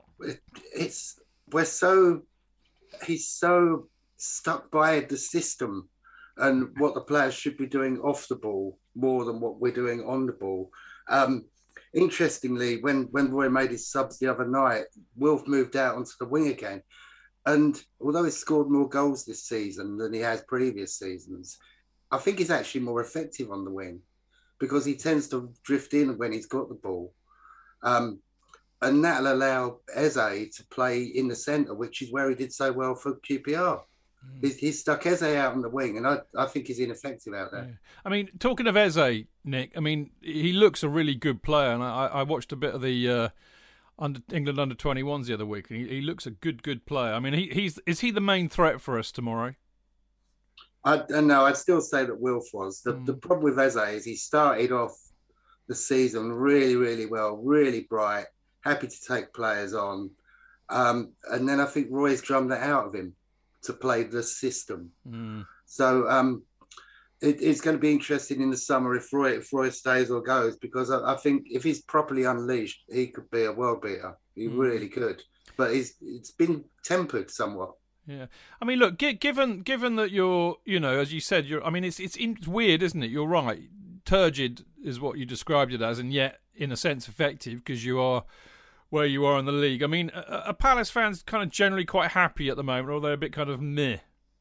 He's so stuck by the system and what the players should be doing off the ball more than what we're doing on the ball. Interestingly, when Roy made his subs the other night, Wilf moved out onto the wing again. And although he's scored more goals this season than he has previous seasons, I think he's actually more effective on the wing because he tends to drift in when he's got the ball. And that'll allow Eze to play in the centre, which is where he did so well for QPR. He's stuck Eze out on the wing, and I think he's ineffective out there. Yeah. I mean, talking of Eze, Nick, I mean, he looks a really good player, and I watched a bit of the England under-21s the other week, and he looks a good player. I mean, is he the main threat for us tomorrow? No, I'd still say that Wilf was. The problem with Eze is he started off the season really, really well, really bright, happy to take players on. And then I think Roy's drummed that out of him to play the system. So it's going to be interesting in the summer if Roy stays or goes, because I think if he's properly unleashed, he could be a world beater. He really could. But it's been tempered somewhat. Yeah, I mean, look, given that you're, as you said, I mean, it's weird, isn't it? You're right. Turgid is what you described it as, and yet, in a sense, effective because you are where you are in the league. I mean, are Palace fans kind of generally quite happy at the moment, or are they a bit kind of meh?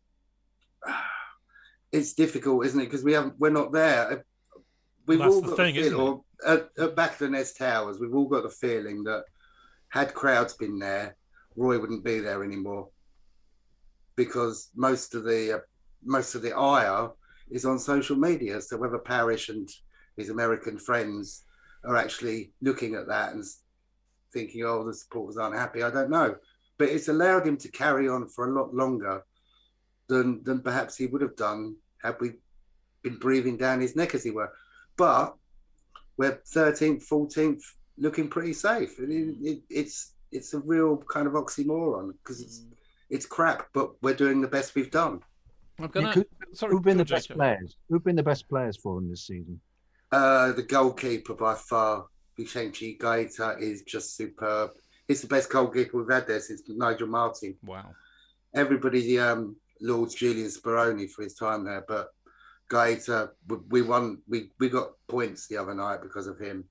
It's difficult, isn't it? Because we're not there. We've all got the feeling, at Back of the Nest Towers, we've all got the feeling that had crowds been there, Roy wouldn't be there anymore, because most of the ire is on social media. So whether Parish and his American friends are actually looking at that and thinking, oh, the supporters aren't happy, I don't know. But it's allowed him to carry on for a lot longer than perhaps he would have done had we been breathing down his neck, as he were. But we're 13th, 14th, looking pretty safe. It's a real kind of oxymoron, because it's crap, but we're doing the best we've done. Who've been the best players? Who've been the best players for him this season? The goalkeeper by far, Vicente Gaeta, is just superb. He's the best goalkeeper we've had there since Nigel Martin. Wow. Everybody lauds Julian Speroni for his time there, but Gaeta, we won. We got points the other night because of him.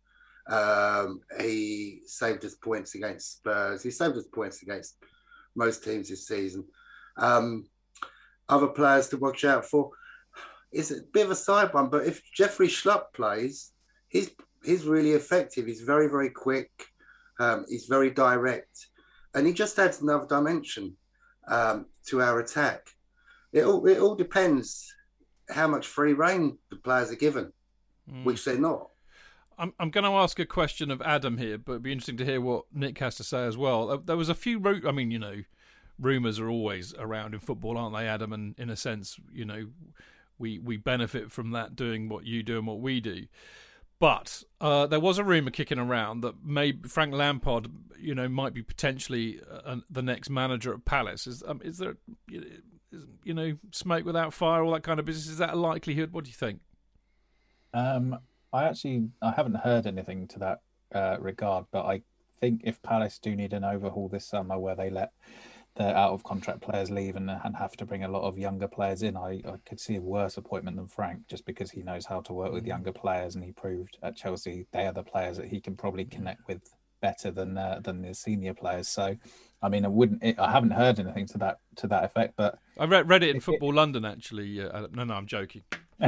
He saved us points against Spurs. He saved us points against most teams this season. Other players to watch out for. It's a bit of a side one, but if Jeffrey Schlupp plays, he's really effective. He's very, very quick. He's very direct, and he just adds another dimension to our attack. It all depends how much free rein the players are given, which they're not. I'm going to ask a question of Adam here, but it'd be interesting to hear what Nick has to say as well. There was a few, rumours are always around in football, aren't they, Adam? And in a sense, we benefit from that, doing what you do and what we do. But there was a rumour kicking around that maybe Frank Lampard, might be potentially the next manager at Palace. Is there, smoke without fire, all that kind of business? Is that a likelihood? What do you think? I haven't heard anything to that regard, but I think if Palace do need an overhaul this summer where they let their out-of-contract players leave and have to bring a lot of younger players in, I could see a worse appointment than Frank, just because he knows how to work with younger players, and he proved at Chelsea they are the players that he can probably connect with better than the senior players. So, I mean, I haven't heard anything to that effect, but I read it in Football London actually. No, I'm joking.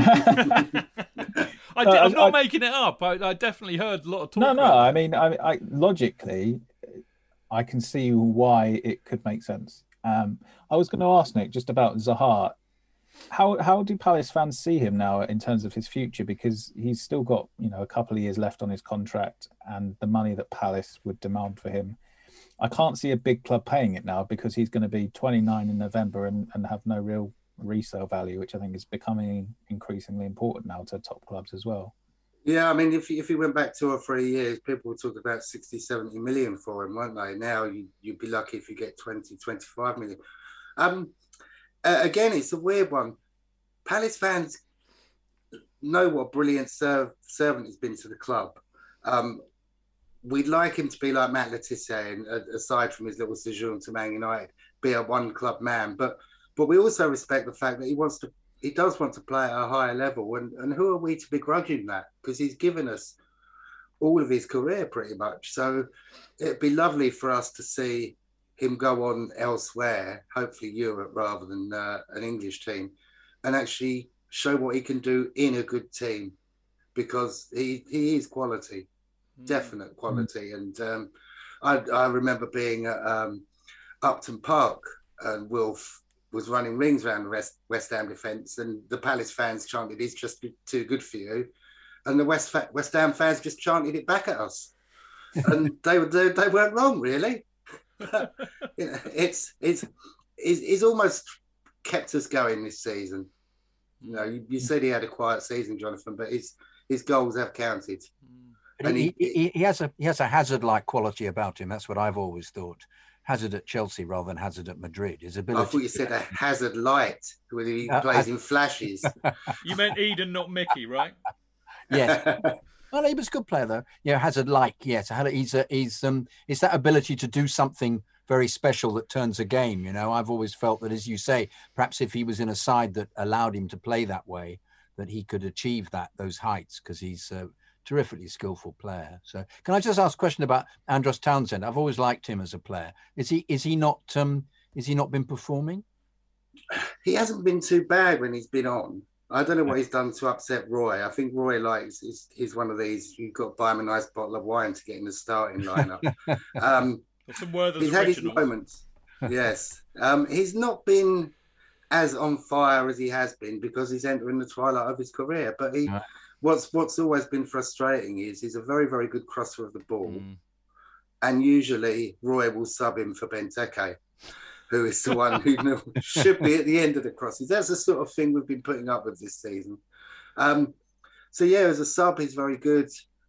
I'm not making it up. I definitely heard a lot of talk. No. I mean, I logically, I can see why it could make sense. I was going to ask Nick just about Zaha. How do Palace fans see him now in terms of his future? Because he's still got a couple of years left on his contract, and the money that Palace would demand for him, I can't see a big club paying it now, because he's going to be 29 in November and have no real resale value, which I think is becoming increasingly important now to top clubs as well. Yeah, I mean, if he went back 2 or 3 years, people would talk about 60, 70 million for him, won't they? Now you'd be lucky if you get 20, 25 million. Again, it's a weird one. Palace fans know what a brilliant servant he's been to the club. We'd like him to be like Matt Le Tissier, and aside from his little sojourn to Man United, be a one-club man. But we also respect the fact that he does want to play at a higher level. And who are we to begrudge him that? Because he's given us all of his career pretty much. So it'd be lovely for us to see him go on elsewhere, hopefully Europe rather than an English team, and actually show what he can do in a good team, because he is quality, definite quality. And I remember being at Upton Park, and Wilf was running rings around the West Ham defence, and the Palace fans chanted, "He's just too good for you," and the West Ham fans just chanted it back at us, and they weren't wrong, really. You know, it's almost kept us going this season. You know, you said he had a quiet season, Jonathan, but his goals have counted. And he has a Hazard-like quality about him. That's what I've always thought. Hazard at Chelsea rather than Hazard at Madrid. His ability. I thought you said a Hazard light, where he plays in flashes. You meant Eden, not Mickey, right? Yes. Well, he was a good player, though. Yeah, Hazard-like. Yes, he's that ability to do something very special that turns a game. You know, I've always felt that, as you say, perhaps if he was in a side that allowed him to play that way, that he could achieve those heights, because he's a terrifically skillful player. So, can I just ask a question about Andros Townsend? I've always liked him as a player. Is he not been performing? He hasn't been too bad when he's been on. I don't know what he's done to upset Roy. I think Roy he's one of these, you've got to buy him a nice bottle of wine to get in the starting lineup. He's had his moments. Yes. He's not been as on fire as he has been, because he's entering the twilight of his career. But what's always been frustrating is he's a very, very good crosser of the ball. And usually Roy will sub him for Benteke, who is the one who should be at the end of the crosses. That's the sort of thing we've been putting up with this season. So yeah, as a sub, he's very good.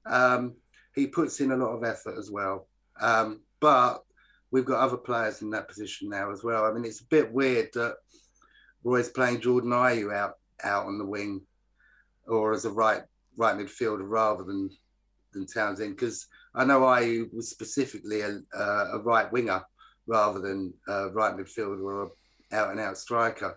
He puts in a lot of effort as well. But we've got other players in that position now as well. I mean, it's a bit weird that Roy's playing Jordan Ayew out on the wing, or as a right midfielder rather than Townsend, because I know Ayew was specifically a right winger rather than a right midfielder or a out-and-out striker.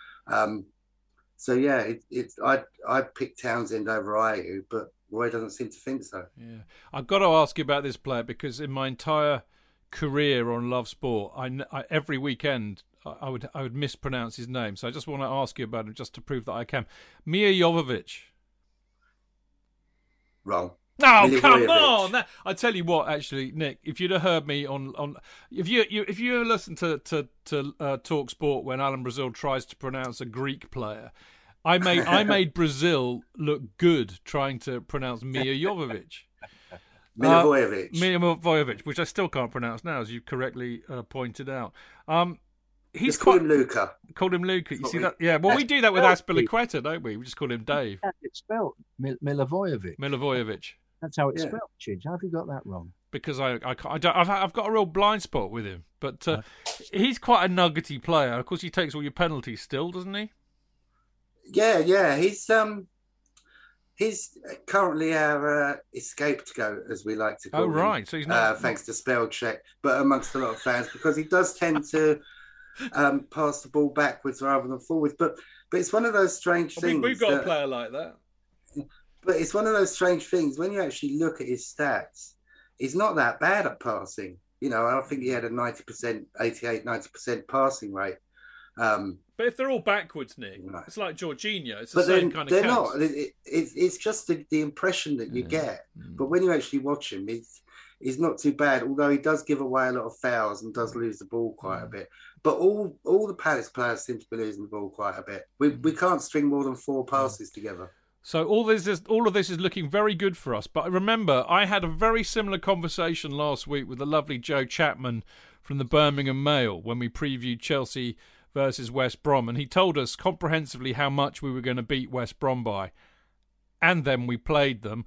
So yeah, I'd pick Townsend over Ayew, but Roy doesn't seem to think so. Yeah, I've got to ask you about this player, because in my entire career on Love Sport, I every weekend I would mispronounce his name. So I just want to ask you about him, just to prove that I can. Mia Jovovich. Wrong. Oh, come on! I tell you what, actually, Nick, if you'd have heard me if you listen to Talk Sport when Alan Brazil tries to pronounce a Greek player, I made Brazil look good trying to pronounce Mia Jovovich. Milivojevic, which I still can't pronounce now, as you correctly pointed out. He's called him Luca. Called him Luca. You see that? Yeah. Well, we do that with Azpilicueta, don't we? We just call him Dave. It's spelled Milivojevic. That's how it's spelled, Chidge. How have you got that wrong? Because I've got a real blind spot with him. But he's quite a nuggety player. Of course, he takes all your penalties still, doesn't he? Yeah. He's currently our scapegoat, as we like to call him. Oh, right. So he's not... thanks to spell check, but amongst a lot of fans, because he does tend to pass the ball backwards rather than forwards. But it's one of those strange things. We've got a player like that. But it's one of those strange things, when you actually look at his stats, he's not that bad at passing. You know, I think he had a 90% passing rate. But if they're all backwards, Nick, it's like Jorginho. It's the same kind of they're not. It's just the impression that you get. But when you actually watch him, he's not too bad, although he does give away a lot of fouls and does lose the ball quite a bit. But all the Palace players seem to be losing the ball quite a bit. We can't string more than 4 passes together. So all of this is looking very good for us. But remember, I had a very similar conversation last week with the lovely Joe Chapman from the Birmingham Mail when we previewed Chelsea versus West Brom, and he told us comprehensively how much we were going to beat West Brom by. and then we played them.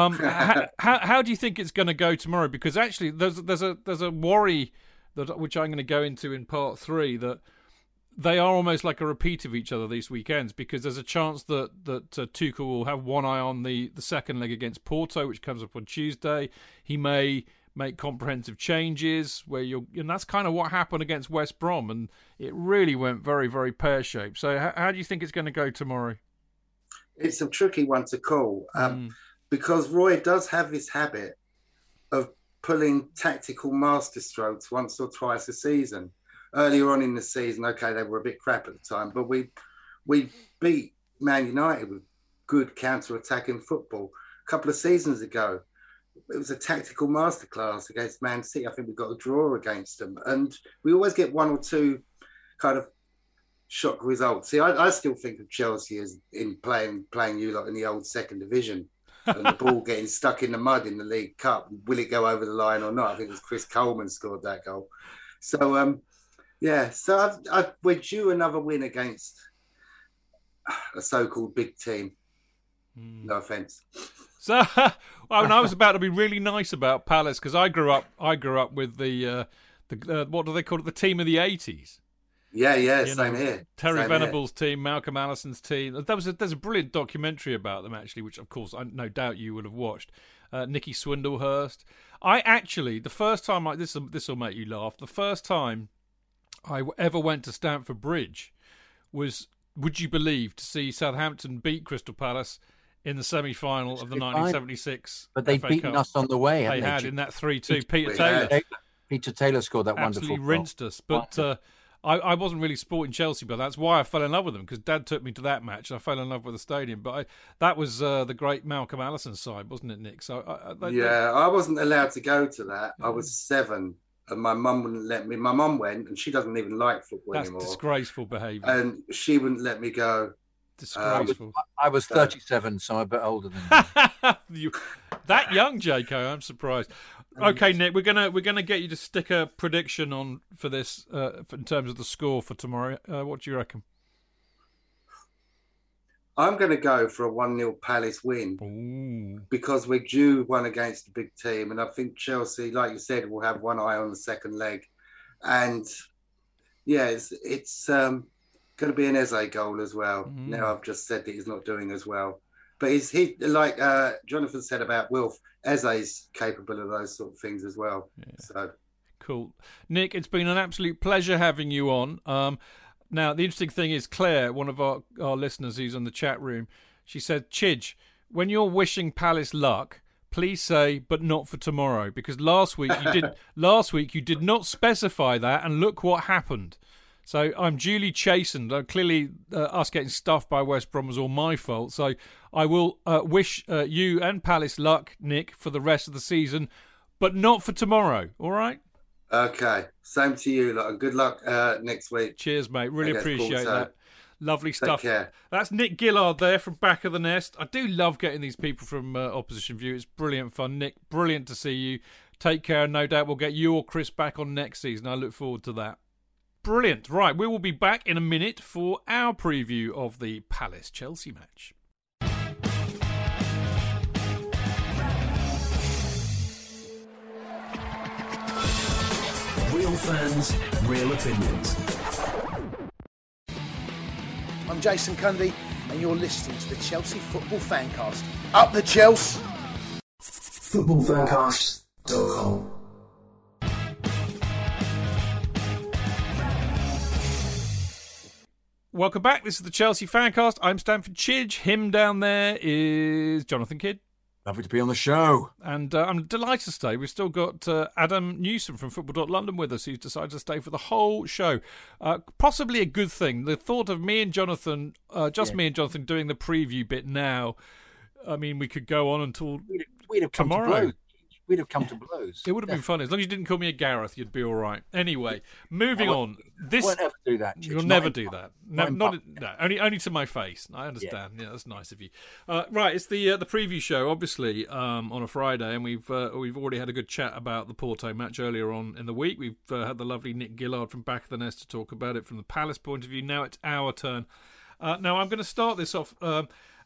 How do you think it's going to go tomorrow? Because actually, there's a worry which I'm going to go into in part 3, that they are almost like a repeat of each other these weekends, because there's a chance that Tuchel will have one eye on the second leg against Porto, which comes up on Tuesday. He may make comprehensive changes and that's kind of what happened against West Brom, and it really went very, very pear-shaped. So how do you think it's going to go tomorrow? It's a tricky one to call, because Roy does have this habit of pulling tactical masterstrokes once or twice a season. Earlier on in the season, okay, they were a bit crap at the time, but we beat Man United with good counter-attacking football. A couple of seasons ago, it was a tactical masterclass against Man City. I think we got a draw against them. And we always get one or two kind of shock results. See, I still think of Chelsea as in playing you lot in the old second division and the ball getting stuck in the mud in the League Cup. Will it go over the line or not? I think it was Chris Coleman scored that goal. So, we're due another win against a so-called big team. No offence. So, I was about to be really nice about Palace, because I grew up with the what do they call it? The team of the 80s. Yeah, same here. Terry Venables' team, Malcolm Allison's team. There's a brilliant documentary about them, actually, which, of course, I no doubt you would have watched. Nicky Swindlehurst. The first time, this will make you laugh, the first time I ever went to Stamford Bridge was, would you believe, to see Southampton beat Crystal Palace in the semi-final of the 1976 But they've beaten us on the way, haven't they? They had, in that 3-2. Peter Taylor scored that absolutely wonderful rinsed us. But I wasn't really supporting Chelsea, but that's why I fell in love with them, because Dad took me to that match and I fell in love with the stadium. But that was the great Malcolm Allison side, wasn't it, Nick? So I wasn't allowed to go to that. I was 7. And my mum wouldn't let me. My mum went, and she doesn't even like football anymore. That's disgraceful behaviour. And she wouldn't let me go. Disgraceful. I was 37, so I'm a bit older than you. That young, Jaco, I'm surprised. Okay, Nick, we're gonna get you to stick a prediction on for this in terms of the score for tomorrow. What do you reckon? I'm going to go for a 1-0 Palace win. Because we're due one against a big team. And I think Chelsea, like you said, will have one eye on the second leg. And, yeah, it's going to be an Eze goal as well. Now I've just said that he's not doing as well. But he like Jonathan said about Wilf, Eze's capable of those sort of things as well. Yeah. So cool. Nick, it's been an absolute pleasure having you on. Now, the interesting thing is Claire, one of our listeners who's in the chat room, she said, Chidge, when you're wishing Palace luck, please say, but not for tomorrow, because last week you did not specify that, and look what happened. So I'm duly chastened. Clearly, us getting stuffed by West Brom was all my fault. So I will wish you and Palace luck, Nick, for the rest of the season, but not for tomorrow. All right? Okay. Same to you, lot, and good luck next week. Cheers, mate. Really appreciate that. Lovely stuff. Take care. That's Nick Gillard there from Back of the Nest. I do love getting these people from Opposition View. It's brilliant fun. Nick, brilliant to see you. Take care. No doubt we'll get you or Chris back on next season. I look forward to that. Brilliant. Right, we will be back in a minute for our preview of the Palace-Chelsea match. Real fans, real opinions. I'm Jason Cundy, and you're listening to the Chelsea Football Fancast. Up the Chelsea! Footballfancast.com. Welcome back. This is the Chelsea Fancast. I'm Stanford Chidge. Him down there is Jonathan Kidd. Lovely to be on the show. And I'm delighted to stay. We've still got Adam Newsom from Football.London with us, who's decided to stay for the whole show. Possibly a good thing. The thought of me and Jonathan, me and Jonathan doing the preview bit now, I mean, we could go on until we'd have come tomorrow. To blows. We'd have come to blows. It would have been funny. As long as you didn't call me a Gareth, you'd be all right. Anyway, moving on. I won't ever do that. You'll never do that. No, only to my face. I understand. Yeah, that's nice of you. Right, it's the preview show, obviously, on a Friday, and we've already had a good chat about the Porto match earlier on in the week. We've had the lovely Nick Gillard from Back of the Nest to talk about it from the Palace point of view. Now it's our turn. Now I'm going to start this off.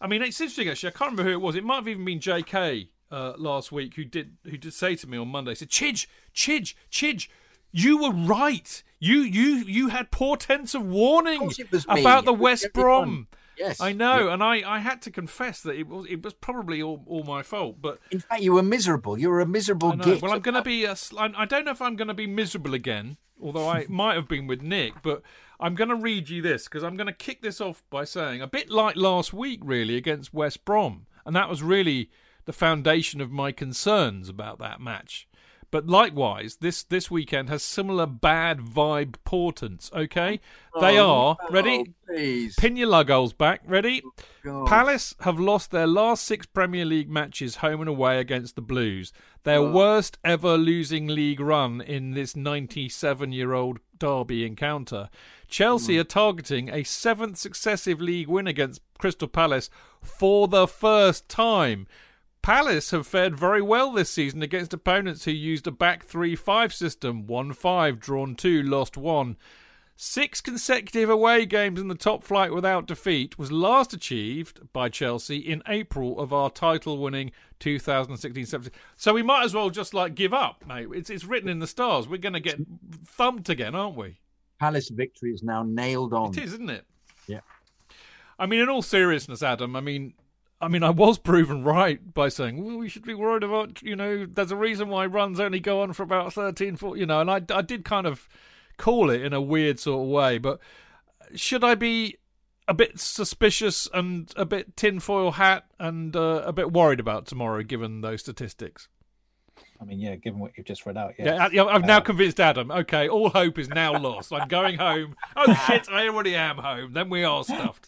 I mean, it's interesting actually. I can't remember who it was. It might have even been JK last week who did say to me on Monday. He said, "Chidge, you were right. You had portents of warning about the West Brom." Yes, I know, and I had to confess that it was probably all my fault. But in fact, you were miserable. You were a miserable git. Well, I'm going to be. I don't know if I'm going to be miserable again, although I might have been with Nick. But I'm going to read you this because I'm going to kick this off by saying a bit like last week, really, against West Brom, and that was really the foundation of my concerns about that match. But likewise, this weekend has similar bad vibe portents, okay? They are, ready? Please. Pin your lug holes back, ready? God. Palace have lost their last 6 Premier League matches home and away against the Blues. Their worst ever losing league run in this 97-year-old derby encounter. Chelsea are targeting a 7th successive league win against Crystal Palace for the first time. Palace have fared very well this season against opponents who used a back 3-5 system. 1-5, drawn 2, lost 1. 6 consecutive away games in the top flight without defeat was last achieved by Chelsea in April of our title-winning 2016-17. So we might as well just give up, mate. It's written in the stars. We're going to get thumped again, aren't we? Palace victory is now nailed on. It is, isn't it? Yeah. I mean, in all seriousness, Adam, I mean, I was proven right by saying, well, we should be worried about, there's a reason why runs only go on for about 13, 14, and I did kind of call it in a weird sort of way, but should I be a bit suspicious and a bit tinfoil hat and a bit worried about tomorrow, given those statistics? I mean, yeah, given what you've just read out, yeah. Yeah, I've now convinced Adam. Okay, all hope is now lost. I'm going home. Oh, shit, I already am home. Then we are stuffed.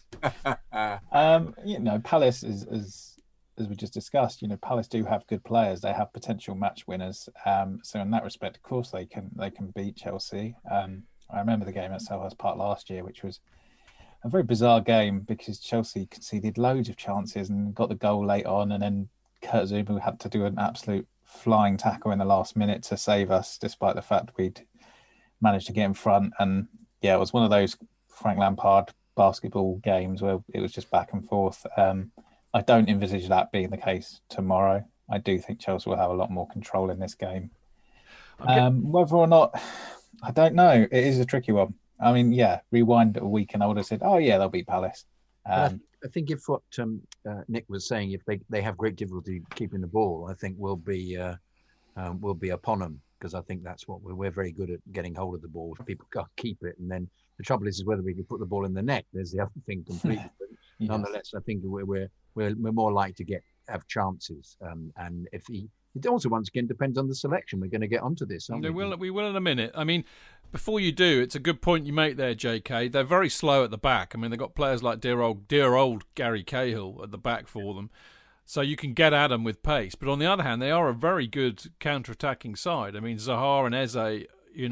Palace is, as we just discussed, Palace do have good players. They have potential match winners. So in that respect, of course, they can beat Chelsea. I remember the game at Selhurst Park last year, which was a very bizarre game because Chelsea conceded loads of chances and got the goal late on, and then Kurt Zouma had to do an absolute flying tackle in the last minute to save us, despite the fact we'd managed to get in front. And yeah, it was one of those Frank Lampard basketball games where it was just back and forth. I don't envisage that being the case tomorrow. I do think Chelsea will have a lot more control in this game. Whether or not, I don't know. It is a tricky one. I mean, yeah, rewind a week and I would have said, oh yeah, they'll beat Palace. I think if what Nick was saying, if they have great difficulty keeping the ball, I think we'll be upon them, because I think that's what we're very good at, getting hold of the ball if people can't keep it. And then the trouble is whether we can put the ball in the net. There's the other thing completely. But yes. Nonetheless, I think we're more likely to have chances. And if it also once again depends on the selection. We're going to get onto this, aren't we? We will in a minute. I mean, before you do, it's a good point you make there, JK. They're very slow at the back. I mean, they've got players like dear old Gary Cahill at the back for them. So you can get at them with pace. But on the other hand, they are a very good counter-attacking side. I mean, Zaha and Eze,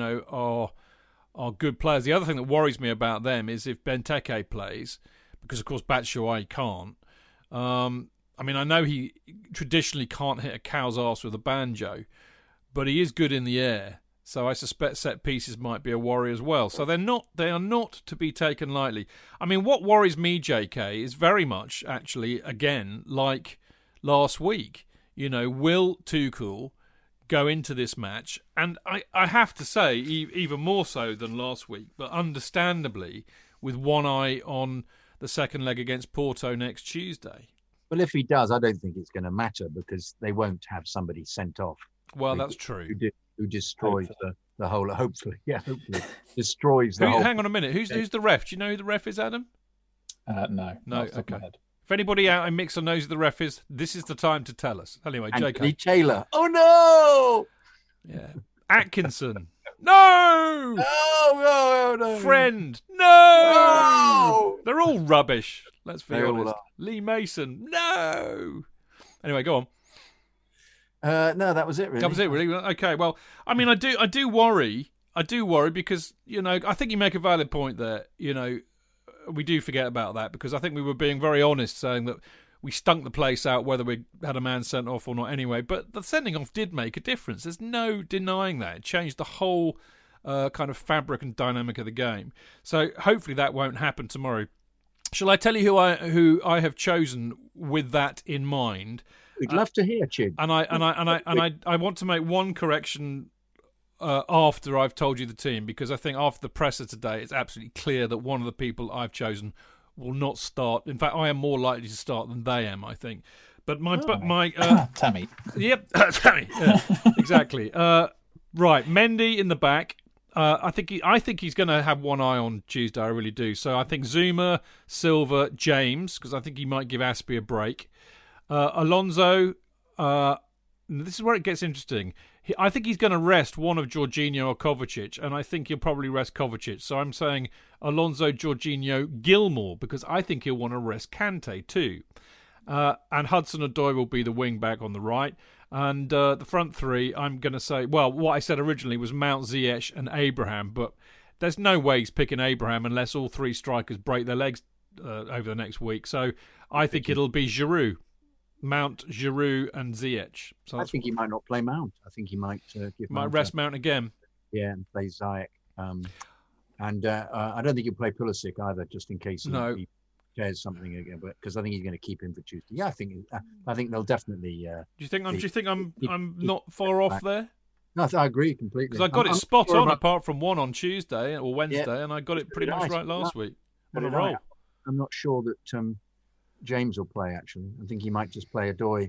are good players. The other thing that worries me about them is if Benteke plays, because, of course, Batshuayi can't. I mean, I know he traditionally can't hit a cow's arse with a banjo, but he is good in the air. So I suspect set pieces might be a worry as well. So they are not to be taken lightly. I mean, what worries me, JK, is very much actually, again, like last week. Will Tuchel go into this match? And I have to say, even more so than last week, but understandably, with one eye on the second leg against Porto next Tuesday. Well, if he does, I don't think it's going to matter, because they won't have somebody sent off. Well, that's true. Who destroys the whole? Hopefully, destroys the whole. Hang on a minute. Who's the ref? Do you know who the ref is, Adam? No. Okay. If anybody out in Mixer knows who the ref is, this is the time to tell us. Anyway, Anthony Taylor. Oh no! Yeah, Atkinson. No! No! Friend. No! They're all rubbish. Let's be honest. Lee Mason. No! Anyway, go on. No, that was it, really. That was it, really? Okay, well, I mean, I do worry. I do worry because, I think you make a valid point there. We do forget about that, because I think we were being very honest saying that we stunk the place out whether we had a man sent off or not anyway. But the sending off did make a difference. There's no denying that. It changed the whole kind of fabric and dynamic of the game. So hopefully that won't happen tomorrow. Shall I tell you who I have chosen with that in mind? We'd love to hear, Chid. And I want to make one correction after I've told you the team, because I think after the presser today, it's absolutely clear that one of the people I've chosen will not start. In fact, I am more likely to start than they am, I think. But my Tammy. Yep, Tammy. Yeah, exactly. Right, Mendy in the back. I think he's going to have one eye on Tuesday. I really do. So I think Zuma, Silva, James, because I think he might give Aspie a break. Alonso. This is where it gets interesting. I think he's going to rest one of Jorginho or Kovacic, and I think he'll probably rest Kovacic. So I'm saying Alonso, Jorginho, Gilmour, because I think he'll want to rest Kante too. And Hudson-Odoi will be the wing back on the right. And the front three, I'm going to say, well, what I said originally was Mount, Ziyech and Abraham, but there's no way he's picking Abraham unless all three strikers break their legs over the next week. So I think it'll be Giroud. Mount, Giroud and Ziyech. So I think he might not play Mount. I think he might rest Mount again. Yeah, and play Ziyech. And I don't think he'll play Pulisic either, just in case he tears something again. But because I think he's going to keep him for Tuesday. Yeah, I think they'll definitely. Do you think I'm not far off there? No, I agree completely. Because I got it spot on, apart from one on Tuesday or Wednesday, and I got it pretty much right last week. On a roll. I'm not sure that James will play. Actually, I think he might just play Odoi.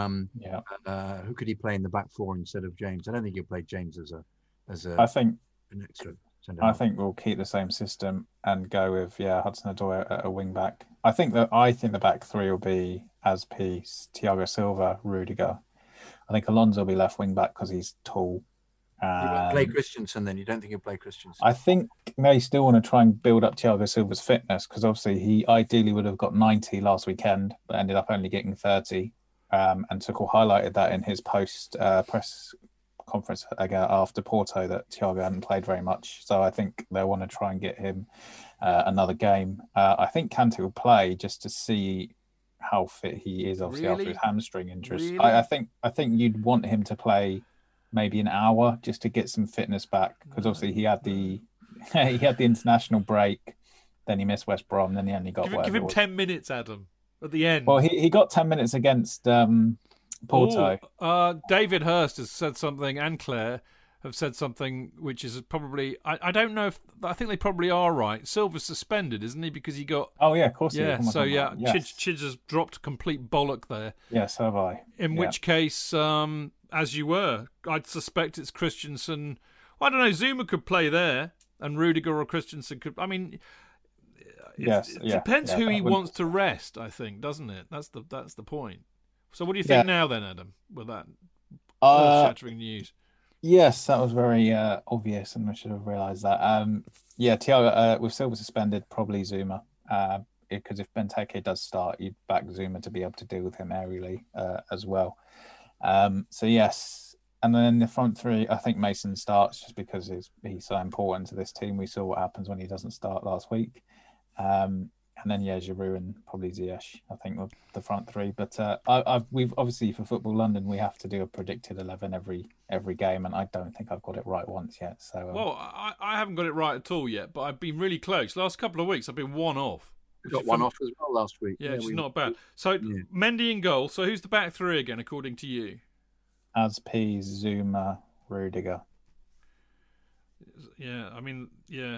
Who could he play in the back four instead of James? I don't think he'll play James as a. I think an extra. I think we'll keep the same system and go with Hudson-Odoi at a wing back. I think the back three will be Aspie, Thiago Silva, Rudiger. I think Alonso will be left wing back because he's tall. Play Christensen then? You don't think he'll play Christensen? I think they still want to try and build up Thiago Silva's fitness, because obviously he ideally would have got 90 last weekend, but ended up only getting 30. And Tuchel highlighted that in his post press conference after Porto, that Thiago hadn't played very much. So I think they want to try and get him another game. I think Kante will play just to see how fit he is, obviously after his hamstring injuries. Really? I think you'd want him to play maybe an hour just to get some fitness back, because obviously he had the international break, then he missed West Brom, then he only got give him 10 minutes, Adam, at the end. Well, he got 10 minutes against Porto. David Hurst has said something, and Claire have said something which is probably, I don't know if, I think they probably are right. Silva's suspended, isn't he? Because he got... Oh, yeah, of course. Chidge has dropped complete bollock there. Yes, so have I. In which case, as you were, I'd suspect it's Christensen. Well, I don't know, Zuma could play there, and Rudiger or Christensen could... I mean... It depends who he wants to rest, I think, doesn't it? That's the point. So what do you think now then, Adam, with that shattering news? Yes, that was very obvious, and we should have realised that. Thiago, with Silva suspended, probably Zuma. Because if Benteke does start, you'd back Zuma to be able to deal with him aerially as well. So yes, and then the front three, I think Mason starts just because he's so important to this team. We saw what happens when he doesn't start last week. And then Giroud and probably Ziyech, I think, were the front three. But we've obviously, for Football London, we have to do a predicted 11 every game, and I don't think I've got it right once yet. So well, I haven't got it right at all yet, but I've been really close. Last couple of weeks, I've been one off. We got one off as well last week. Yeah, which is not bad. So Mendy in goal. So who's the back three again, according to you? Aspie, Zuma, Rudiger. Yeah, I mean,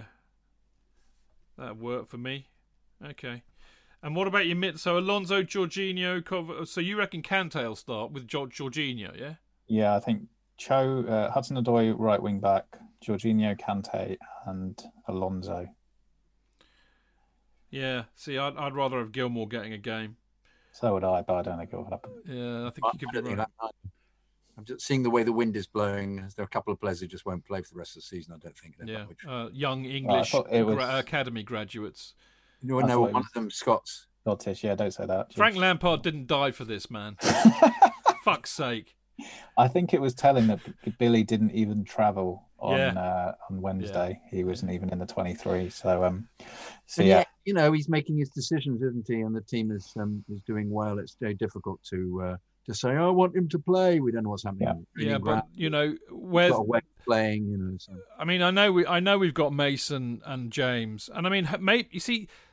that worked for me. Okay. And what about your mid? So Alonso, Jorginho, so you reckon Kante will start with Jorginho, yeah? Yeah, I think Hudson-Odoi right wing back, Jorginho, Kante, and Alonso. Yeah, see, I'd rather have Gilmour getting a game. So would I, but I don't think it will happen. Yeah, I think you could be right. I'm just seeing the way the wind is blowing. There are a couple of players who just won't play for the rest of the season, I don't think. Young English academy graduates. No, one of them Scots. Scottish, yeah, don't say that. Frank Lampard didn't die for this, man. Fuck's sake. I think it was telling that Billy didn't even travel on Wednesday. Yeah. He wasn't even in the 23. So yet, he's making his decisions, isn't he? And the team is doing well. It's very difficult to say, I want him to play. We don't know what's happening. Yeah, but where's playing? So. I mean, I know we've got Mason and James, and I mean, you see,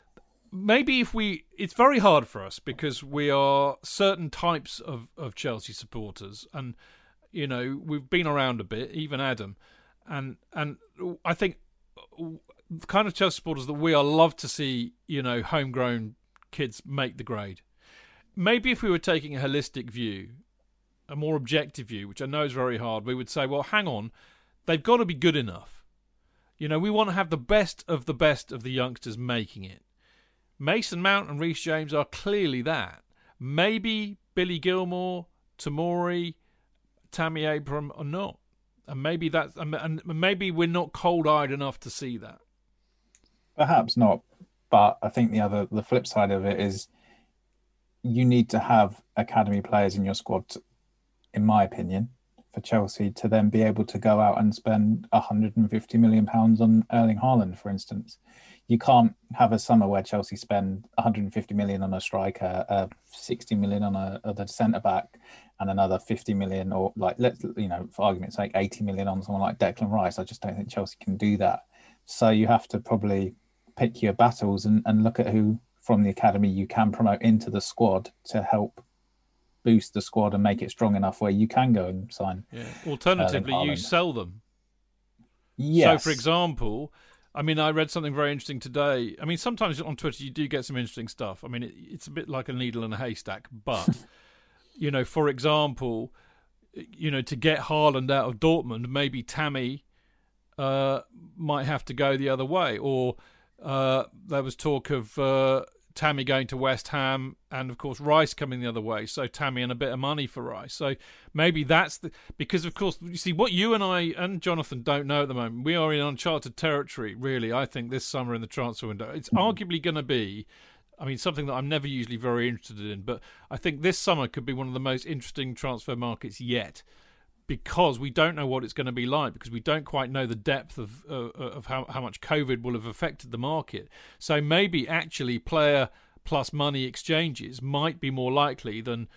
maybe it's very hard for us because we are certain types of Chelsea supporters, and we've been around a bit, even Adam, and I think the kind of Chelsea supporters that we are love to see, homegrown kids make the grade. Maybe if we were taking a holistic view, a more objective view, which I know is very hard, we would say, well, hang on, they've got to be good enough. We want to have the best of the youngsters making it. Mason Mount and Reece James are clearly that. Maybe Billy Gilmore, Tomori, Tammy Abraham are not. And maybe maybe we're not cold-eyed enough to see that. Perhaps not. But I think the flip side of it is you need to have academy players in your squad, in my opinion, for Chelsea to then be able to go out and spend £150 million on Erling Haaland, for instance. You can't have a summer where Chelsea spend 150 million on a striker, 60 million on a centre back, and another 50 million, or for argument's sake, 80 million on someone like Declan Rice. I just don't think Chelsea can do that. So you have to probably pick your battles and look at who from the academy you can promote into the squad to help boost the squad and make it strong enough where you can go and sign. Yeah. Alternatively, you sell them. Yes. So, for example, I read something very interesting today. Sometimes on Twitter you do get some interesting stuff. It's a bit like a needle in a haystack. But, for example, to get Haaland out of Dortmund, maybe Tammy might have to go the other way. Or there was talk of Tammy going to West Ham and, of course, Rice coming the other way. So Tammy and a bit of money for Rice. So maybe that's because, of course, you see, what you and I and Jonathan don't know at the moment, we are in uncharted territory, really, I think, this summer in the transfer window. It's arguably going to be, something that I'm never usually very interested in, but I think this summer could be one of the most interesting transfer markets yet, because we don't know what it's going to be like, because we don't quite know the depth of how much COVID will have affected the market. So maybe actually player plus money exchanges might be more likely than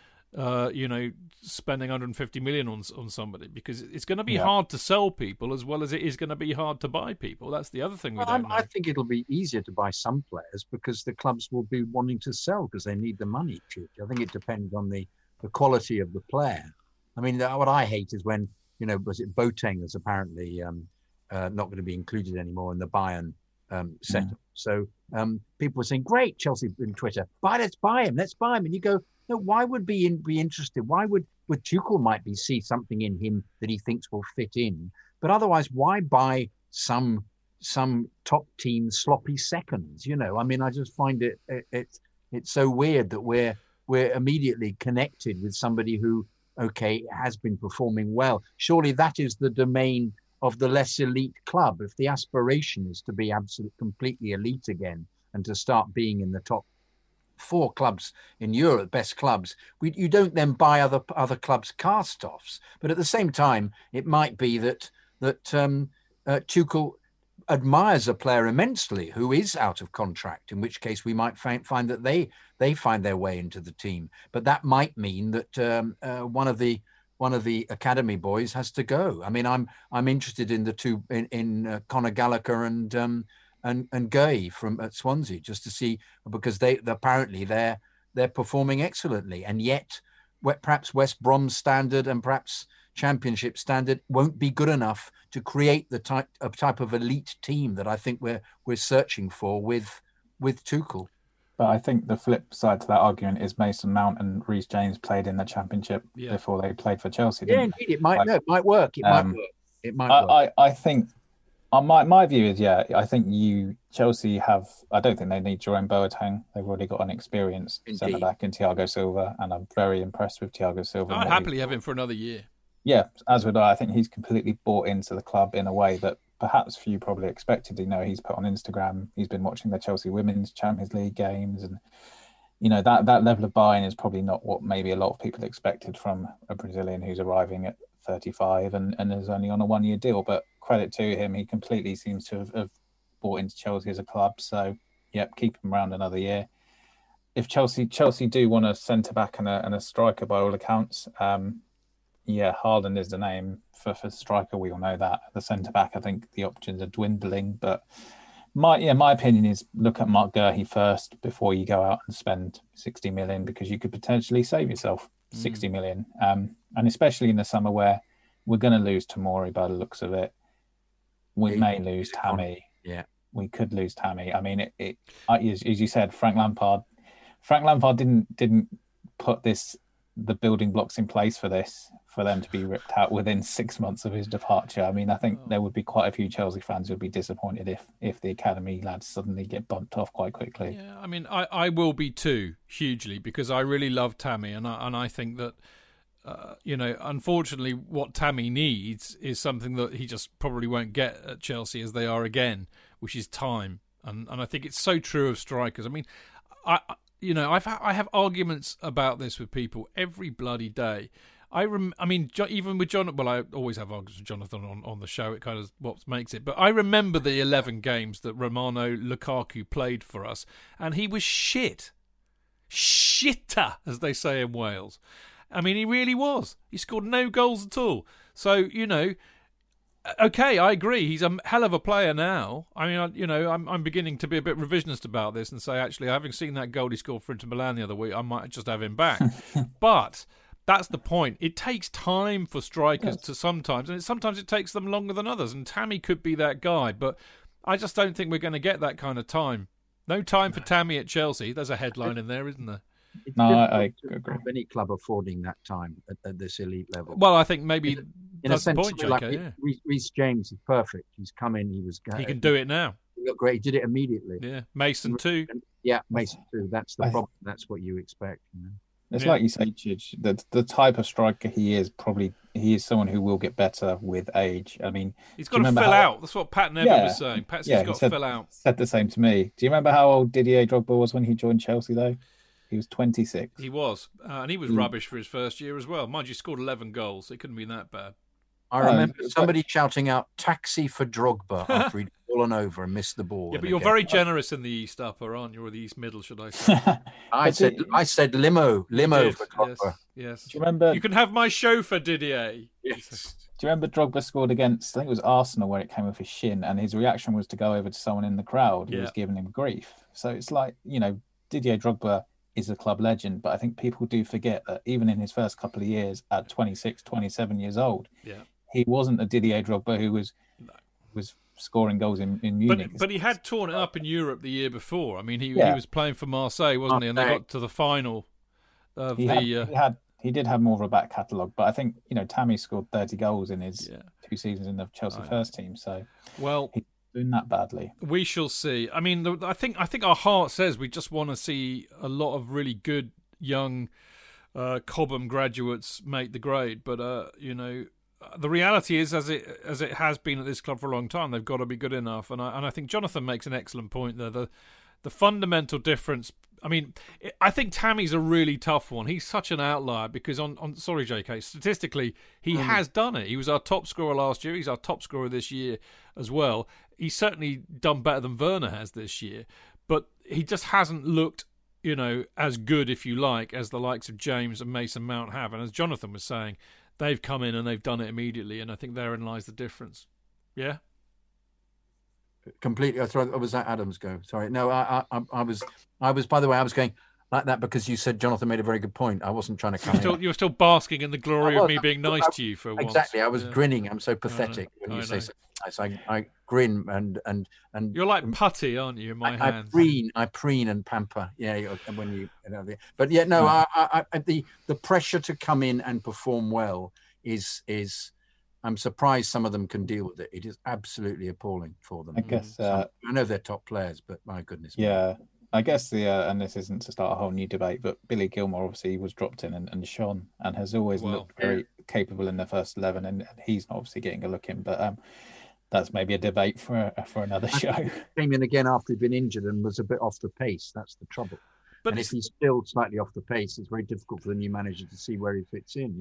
spending 150 million on somebody, because it's going to be hard to sell people as well as it is going to be hard to buy people. That's the other thing we don't know. I think it'll be easier to buy some players because the clubs will be wanting to sell because they need the money. I think it depends on the quality of the player. What I hate is when, was it Boateng is apparently not going to be included anymore in the Bayern setup. So people were saying, great, Chelsea in Twitter, let's buy him. And you go, no, why would be interested? Why would Tuchel might see something in him that he thinks will fit in? But otherwise, why buy some top team sloppy seconds? I just find it's so weird that we're immediately connected with somebody who, okay, has been performing well. Surely that is the domain of the less elite club. If the aspiration is to be completely elite again and to start being in the top 4 clubs in Europe, best clubs, you don't then buy other clubs' cast-offs. But at the same time, it might be that Tuchel admires a player immensely who is out of contract, in which case we might find that they find their way into the team. But that might mean that one of the academy boys has to go. I'm interested in the two in Conor Gallagher and Gueye at Swansea, just to see, because they're performing excellently, and yet perhaps West Brom's standard and perhaps Championship standard won't be good enough to create the type of elite team that I think we're searching for with Tuchel. But I think the flip side to that argument is Mason Mount and Reece James played in the Championship before they played for Chelsea. Indeed, it might work. It might work. I think my view is, I think Chelsea have. I don't think they need Jerome Boateng. They've already got an experienced centre back in Thiago Silva, and I'm very impressed with Thiago Silva. I'd happily have him for another year. Yeah, as would I. I think he's completely bought into the club in a way that perhaps few probably expected. He's put on Instagram, he's been watching the Chelsea Women's Champions League games, and that level of buy-in is probably not what maybe a lot of people expected from a Brazilian who's arriving at 35 and is only on a 1-year deal. But credit to him, he completely seems to have bought into Chelsea as a club. So, keep him around another year. If Chelsea do want a centre-back and a striker by all accounts, Haaland is the name for striker. We all know that. The centre back, I think the options are dwindling, but My opinion is look at Mark Gurhey first before you go out and spend 60 million, because you could potentially save yourself 60 million. And especially in the summer where we're going to lose Tomori by the looks of it. We may lose Tammy. Yeah, we could lose Tammy. I mean, as you said, Frank Lampard didn't put the building blocks in place for them to be ripped out within 6 months of his departure. I mean, I think there would be quite a few Chelsea fans who would be disappointed if the academy lads suddenly get bumped off quite quickly. Yeah, I mean, I will be too, hugely, because I really love Tammy, and I think that unfortunately, what Tammy needs is something that he just probably won't get at Chelsea as they are again, which is time. And I think it's so true of strikers. I mean, I have arguments about this with people every bloody day. Even with John. Well, I always have arguments with Jonathan on the show. It kind of what makes it. But I remember the 11 games that Romano Lukaku played for us, and he was shitter, as they say in Wales. I mean, he really was. He scored no goals at all. So, okay, I agree. He's a hell of a player now. I mean, I'm beginning to be a bit revisionist about this and say, actually, having seen that goal he scored for Inter Milan the other week, I might just have him back. But that's the point. It takes time for strikers to sometimes, and sometimes it takes them longer than others. And Tammy could be that guy, but I just don't think we're going to get that kind of time. No time for Tammy at Chelsea. There's a headline in there, isn't there? It's no, I agree. Any club affording that time at this elite level. Well, I think maybe in that's a sense, the point, JK. Yeah. Reece James is perfect. He's come in. He can do it now. He looked great. He did it immediately. Yeah, Mason too. Yeah, Mason too. That's the problem. That's what you expect. It's like you say, Chidge, the type of striker he is someone who will get better with age. I mean, he's got to fill out. That's what Pat Neville was saying. Pat's got to fill out. Said the same to me. Do you remember how old Didier Drogba was when he joined Chelsea, though? He was 26. He was. And he was rubbish for his first year as well. Mind you, scored 11 goals. So it couldn't be that bad. I remember somebody shouting out, "Taxi for Drogba," after he'd fallen over and missed the ball. Yeah, but you're very generous in the East Upper, aren't you? Or the East Middle, should I say? I said limo for Drogba. Yes. Do you remember? You can have my chauffeur, Didier. Yes. Do you remember Drogba scored against, I think it was Arsenal, where it came off his shin, and his reaction was to go over to someone in the crowd who was giving him grief. So it's like, Didier Drogba is a club legend, but I think people do forget that even in his first couple of years at 26, 27 years old, he wasn't a Didier Drogba who was scoring goals in Munich. But he had torn it up in Europe the year before. I mean, he was playing for Marseille, wasn't he? And they got to the final of he did have more of a back catalogue, but I think, Tammy scored 30 goals in his 2 seasons in the Chelsea first team, so he's doing that badly. We shall see. I mean, I think our heart says we just want to see a lot of really good young Cobham graduates make the grade, but the reality is, as it has been at this club for a long time, they've got to be good enough. And I think Jonathan makes an excellent point there. The fundamental difference. I mean, I think Tammy's a really tough one. He's such an outlier because sorry, JK, statistically, he has done it. He was our top scorer last year. He's our top scorer this year as well. He's certainly done better than Werner has this year, but he just hasn't looked, as good, if you like, as the likes of James and Mason Mount have. And as Jonathan was saying, they've come in and they've done it immediately, and I think therein lies the difference. Yeah? Completely. Was that Adam's go? Sorry. No, I was, by the way, I was going like that because you said Jonathan made a very good point. I wasn't trying to come in. You were still basking in the glory of me being nice to you for once. Exactly. I was grinning. I'm so pathetic when you say something nice. I grin and you're like putty, aren't you, in my hands? I preen and pamper. Yeah, when you but yeah, no, the pressure to come in and perform well is I'm surprised some of them can deal with it. It is absolutely appalling for them. I guess I know they're top players, but my goodness. Yeah, I guess and this isn't to start a whole new debate, but Billy Gilmore obviously was dropped in and shone and has always looked very capable in the first 11, and he's not obviously getting a look in, but that's maybe a debate for another show. Came in again after he'd been injured and was a bit off the pace. That's the trouble. But if he's still slightly off the pace, it's very difficult for the new manager to see where he fits in.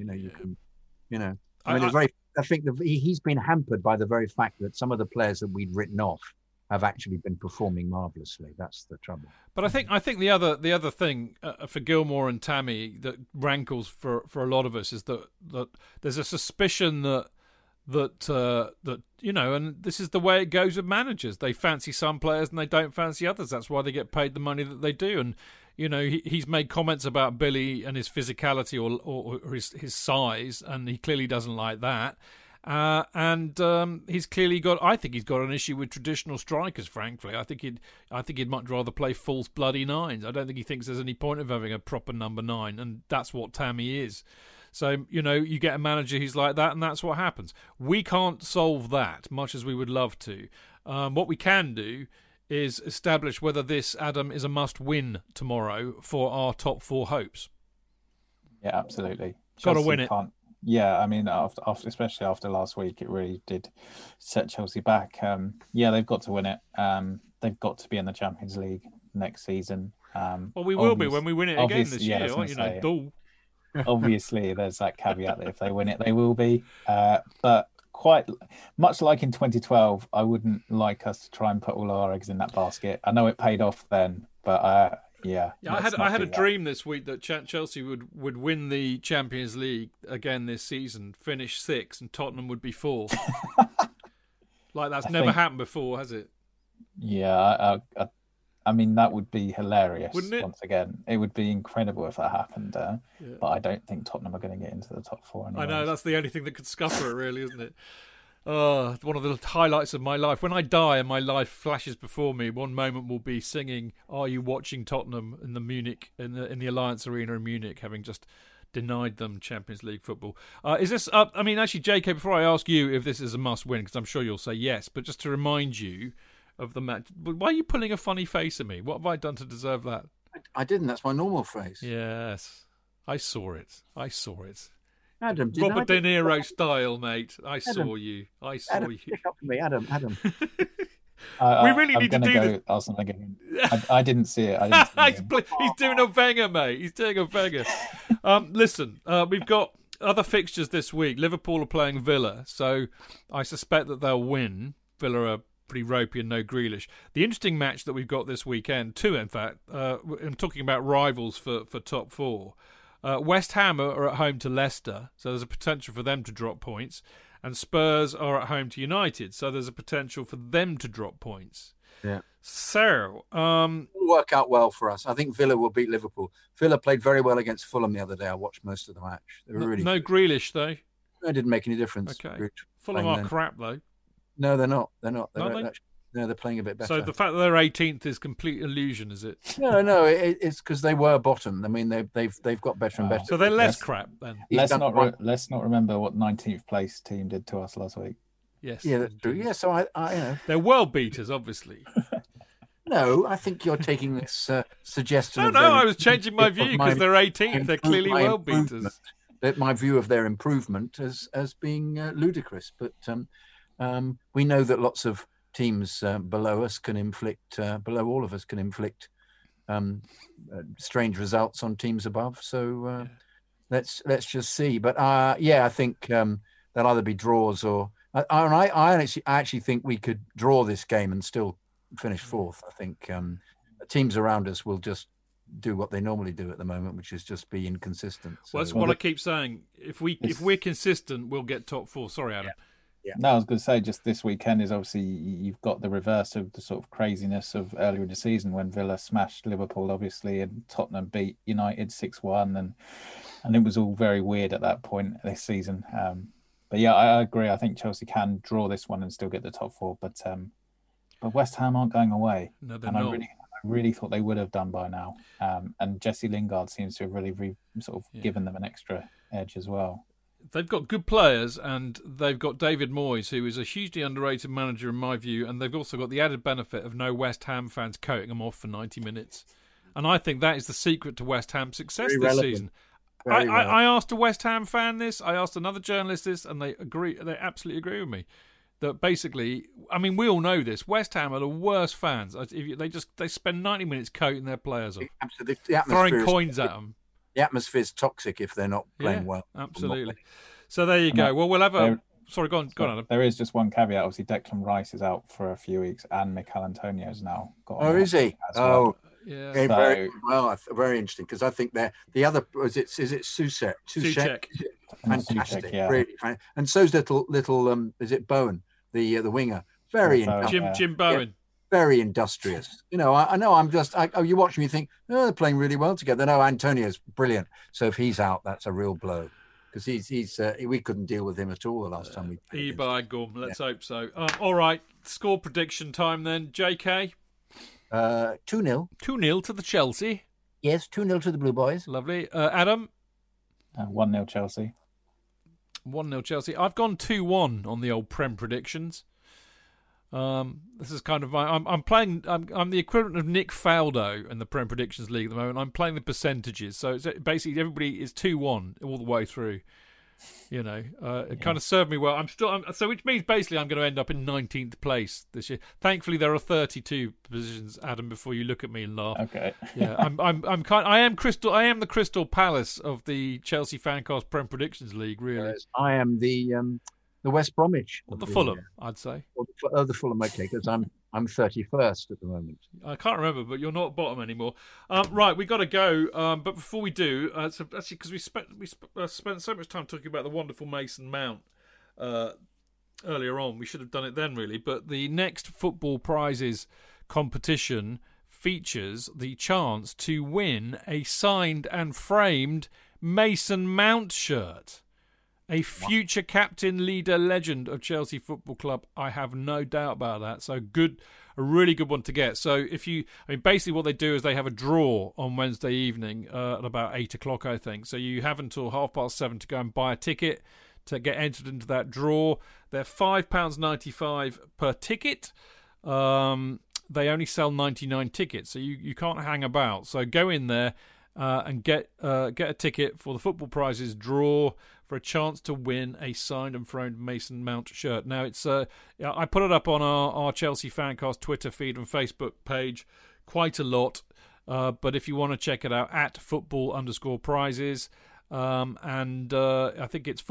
I think he's been hampered by the very fact that some of the players that we'd written off have actually been performing marvellously. That's the trouble. But I think the other thing for Gilmore and Tammy that rankles for a lot of us is that there's a suspicion that that and this is the way it goes with managers. They fancy some players and they don't fancy others. That's why they get paid the money that they do. And he's made comments about Billy and his physicality or his size, and he clearly doesn't like that. He's clearly got. I think he's got an issue with traditional strikers. Frankly, I think he'd much rather play false bloody nines. I don't think he thinks there's any point of having a proper number 9, and that's what Tammy is. So you get a manager who's like that, and that's what happens. We can't solve that, much as we would love to. What we can do is establish whether this, Adam, is a must-win tomorrow for our top 4 hopes. Yeah, absolutely. Got to win it. Yeah, I mean, after especially after last week, it really did set Chelsea back. They've got to win it. They've got to be in the Champions League next season. Well, we will be when we win it again this year. Obviously, there's that caveat that if they win it, they will be. But quite much like in 2012, I wouldn't like us to try and put all our eggs in that basket. I know it paid off then, but I had a dream this week that Chelsea would win the Champions League again this season, finish 6th, and Tottenham would be 4th. Like that's never happened before, has it? Yeah, I mean, that would be hilarious. Wouldn't it? Once again, it would be incredible if that happened. But I don't think Tottenham are going to get into the top 4 anyway. I know, that's the only thing that could scupper it, really, isn't it? One of the highlights of my life. When I die and my life flashes before me, one moment will be singing "Are You Watching Tottenham" in the Alliance Arena in Munich, having just denied them Champions League football. Is this? Actually, JK, before I ask you if this is a must-win, because I'm sure you'll say yes, but just to remind you of the match. Why are you pulling a funny face at me? What have I done to deserve that? I didn't. That's my normal face. Yes, I saw it. Adam, Robert De Niro style, mate. I saw you. Adam, pick up for me, Adam. We really need to do this. I didn't see it. He's doing a Wenger, mate. He's doing a Wenger. Listen, we've got other fixtures this week. Liverpool are playing Villa, so I suspect that they'll win. Villa are pretty ropey and no Grealish. The interesting match that we've got this weekend, too, in fact, I'm talking about rivals for top 4. West Ham are at home to Leicester, so there's a potential for them to drop points. And Spurs are at home to United, so there's a potential for them to drop points. Yeah. So, it'll work out well for us. I think Villa will beat Liverpool. Villa played very well against Fulham the other day. I watched most of the match. They were really no Grealish, though. It didn't make any difference. Okay. Fulham are crap, though. No, they're not. They're not. They're playing a bit better. So the fact that they're 18th is complete illusion, is it? No, it's because they were bottom. I mean, they've got better and better. So they're less crap then. Let's not remember what 19th place team did to us last week. Yes. Yeah, that's true. Yeah, so I they're world beaters, obviously. No, I think you're taking this suggestion. No, I was changing my view because they're 18th. They're clearly world beaters. My view of their improvement as being ludicrous, but we know that lots of teams below us can inflict, below all of us can inflict strange results on teams above. So let's just see. But I think they'll either be draws or I actually think we could draw this game and still finish 4th. I think teams around us will just do what they normally do at the moment, which is just be inconsistent. Well, that's what I keep saying. If we're consistent, we'll get top 4. Sorry, Adam. Yeah. No, I was going to say, just this weekend is obviously you've got the reverse of the sort of craziness of earlier in the season when Villa smashed Liverpool, obviously, and Tottenham beat United 6-1, and it was all very weird at that point this season. But yeah, I agree. I think Chelsea can draw this one and still get the top 4, but West Ham aren't going away. No, they're and not. I really thought they would have done by now. And Jesse Lingard seems to have really given them an extra edge as well. They've got good players, and they've got David Moyes, who is a hugely underrated manager in my view, and they've also got the added benefit of no West Ham fans coating them off for 90 minutes. And I think that is the secret to West Ham's success this season. I asked a West Ham fan this, I asked another journalist this, and they absolutely agree with me. That basically, I mean, we all know this. West Ham are the worst fans. They spend 90 minutes coating their players off, throwing coins at them. The atmosphere's toxic if they're not playing well. Absolutely. So there you go. Well, we'll have a... Sorry, go on, Adam. There is just one caveat. Obviously, Declan Rice is out for a few weeks, and Mikel Antonio's now got... Oh, is he? Well. Yeah. Very interesting, because I think the other... Is it Souček? fantastic, really. And so's little. Is it Bowen, the winger? Very Jim Bowen. Very industrious. I know. You watch me, you think, oh, they're playing really well together. No, Antonio's brilliant. So if he's out, that's a real blow. Because we couldn't deal with him at all the last time we. By gum. Let's hope so. All right, score prediction time then. JK. 2-0. 2-0 to the Chelsea. Yes, 2-0 to the Blue Boys. Lovely. Adam. 1-0 Chelsea. 1-0 Chelsea. I've gone 2-1 on the old Prem predictions. This is kind of I'm playing. I'm the equivalent of Nick Faldo in the Prem Predictions League at the moment. I'm playing the percentages, so it's basically everybody is 2-1 all the way through. It kind of served me well. So which means basically I'm going to end up in 19th place this year. Thankfully, there are 32 positions, Adam. Before you look at me and laugh. Okay. Yeah, I am the Crystal Palace of the Chelsea Fancast Prem Predictions League. Really, I am the West Bromwich. The Fulham, I'd say. The Fulham, okay, because I'm 31st at the moment. I can't remember, but you're not bottom anymore. Right, we got to go. But before we do, so actually, because we spent so much time talking about the wonderful Mason Mount earlier on, we should have done it then, really. But the next Football Prizes competition features the chance to win a signed and framed Mason Mount shirt. A future captain, leader, legend of Chelsea Football Club. I have no doubt about that. So a really good one to get. So basically what they do is they have a draw on Wednesday evening at about 8 o'clock, I think. So you have until 7:30 to go and buy a ticket to get entered into that draw. They're £5.95 per ticket. They only sell 99 tickets, so you can't hang about. So go in there and get a ticket for the Football Prizes draw for a chance to win a signed and framed Mason Mount shirt. Now, it's I put it up on our Chelsea Fancast Twitter feed and Facebook page quite a lot, but if you want to check it out, at football_prizes, and I think it's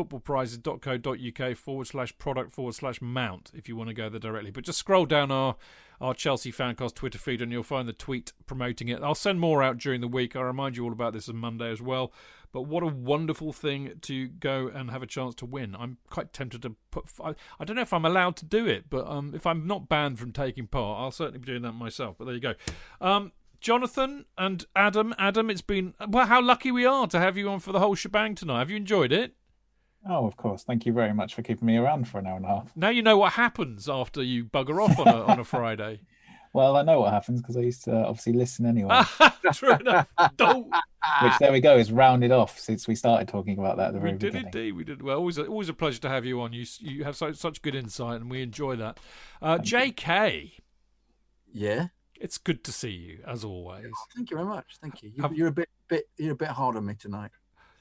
footballprizes.co.uk/product/mount if you want to go there directly. But just scroll down our Chelsea Fancast Twitter feed and you'll find the tweet promoting it. I'll send more out during the week. I'll remind you all about this on Monday as well. But what a wonderful thing to go and have a chance to win. I'm quite tempted to I don't know if I'm allowed to do it, but if I'm not banned from taking part, I'll certainly be doing that myself. But there you go. Jonathan and Adam, it's been... Well, how lucky we are to have you on for the whole shebang tonight. Have you enjoyed it? Oh, of course. Thank you very much for keeping me around for an hour and a half. Now you know what happens after you bugger off on a Friday. Well, I know what happens because I used to obviously listen anyway. True enough. Which, there we go, is rounded off since we started talking about that at the very beginning. Indeed, we did. Well, always a pleasure to have you on. You have such good insight and we enjoy that. JK. Yeah? It's good to see you, as always. Oh, thank you very much. Thank you. You're a bit hard on me tonight.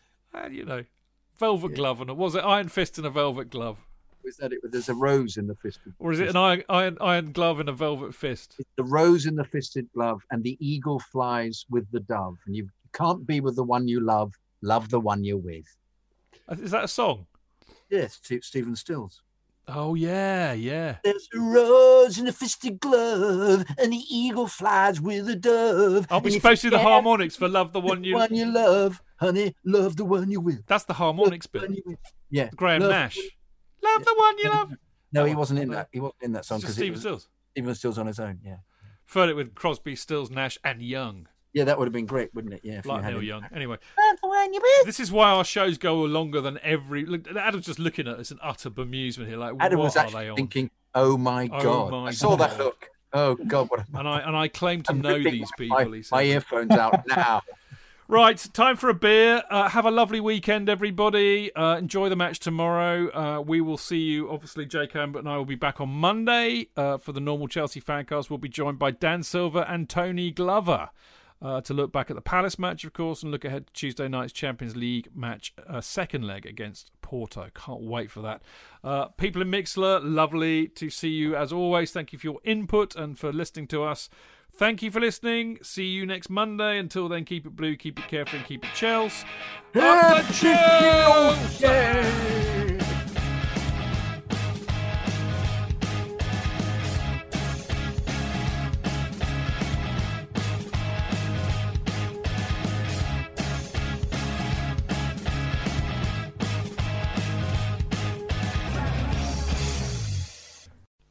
Velvet glove and was it Iron Fist and a velvet glove? Is that it? There's a rose in the fisted. Or is it an iron glove and a velvet fist? It's the rose in the fisted glove, and the eagle flies with the dove. And you can't be with the one you love. Love the one you're with. Is that a song? Yes, Stephen Stills. Oh, yeah. There's a rose in a fisted glove, and the eagle flies with a dove. Aren't we supposed to do the harmonics for Love the One You Love? Honey, love the one you with. That's the harmonics bit. Yeah. Graham Nash. Love the one you love. No, he wasn't in that. He wasn't in that song. Just Stephen Stills. Stephen Stills on his own, yeah. Heard it with Crosby, Stills, Nash, and Young. Yeah, that would have been great, wouldn't it? Yeah, like Neil Young. Anyway, this is why our shows go longer than every. Look, Adam's just looking at us in utter bemusement here. Like, Adam what was are they on? thinking, "Oh my god!" I saw that look. Oh god! What? And I claim to know these people. My earphones out now. Right, time for a beer. Have a lovely weekend, everybody. Enjoy the match tomorrow. We will see you. Obviously, Jake Ambert and I will be back on Monday for the normal Chelsea Fancast. We'll be joined by Dan Silver and Tony Glover to look back at the Palace match, of course, and look ahead to Tuesday night's Champions League match, second leg against Porto. Can't wait for that. People in Mixlr, lovely to see you as always. Thank you for your input and for listening to us. Thank you for listening. See you next Monday. Until then, keep it blue, keep it carefree, and keep it Chels. Up the Chels!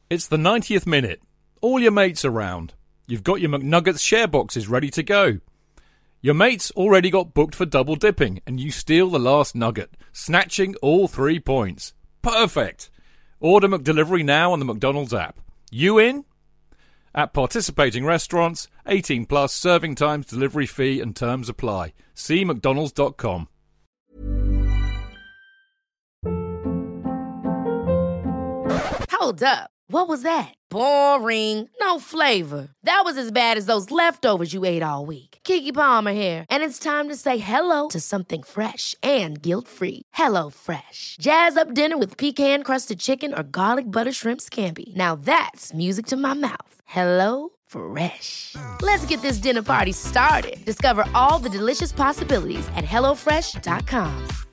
It's the 90th minute. All your mates around. You've got your McNuggets share boxes ready to go. Your mates already got booked for double dipping, and you steal the last nugget, snatching all 3 points. Perfect. Order McDelivery now on the McDonald's app. You in? At participating restaurants, 18 plus, serving times, delivery fee and terms apply. See mcdonalds.com. Hold up. What was that? Boring. No flavor. That was as bad as those leftovers you ate all week. Keke Palmer here, and it's time to say hello to something fresh and guilt-free. Hello Fresh. Jazz up dinner with pecan-crusted chicken or garlic butter shrimp scampi. Now that's music to my mouth. Hello Fresh. Let's get this dinner party started. Discover all the delicious possibilities at hellofresh.com.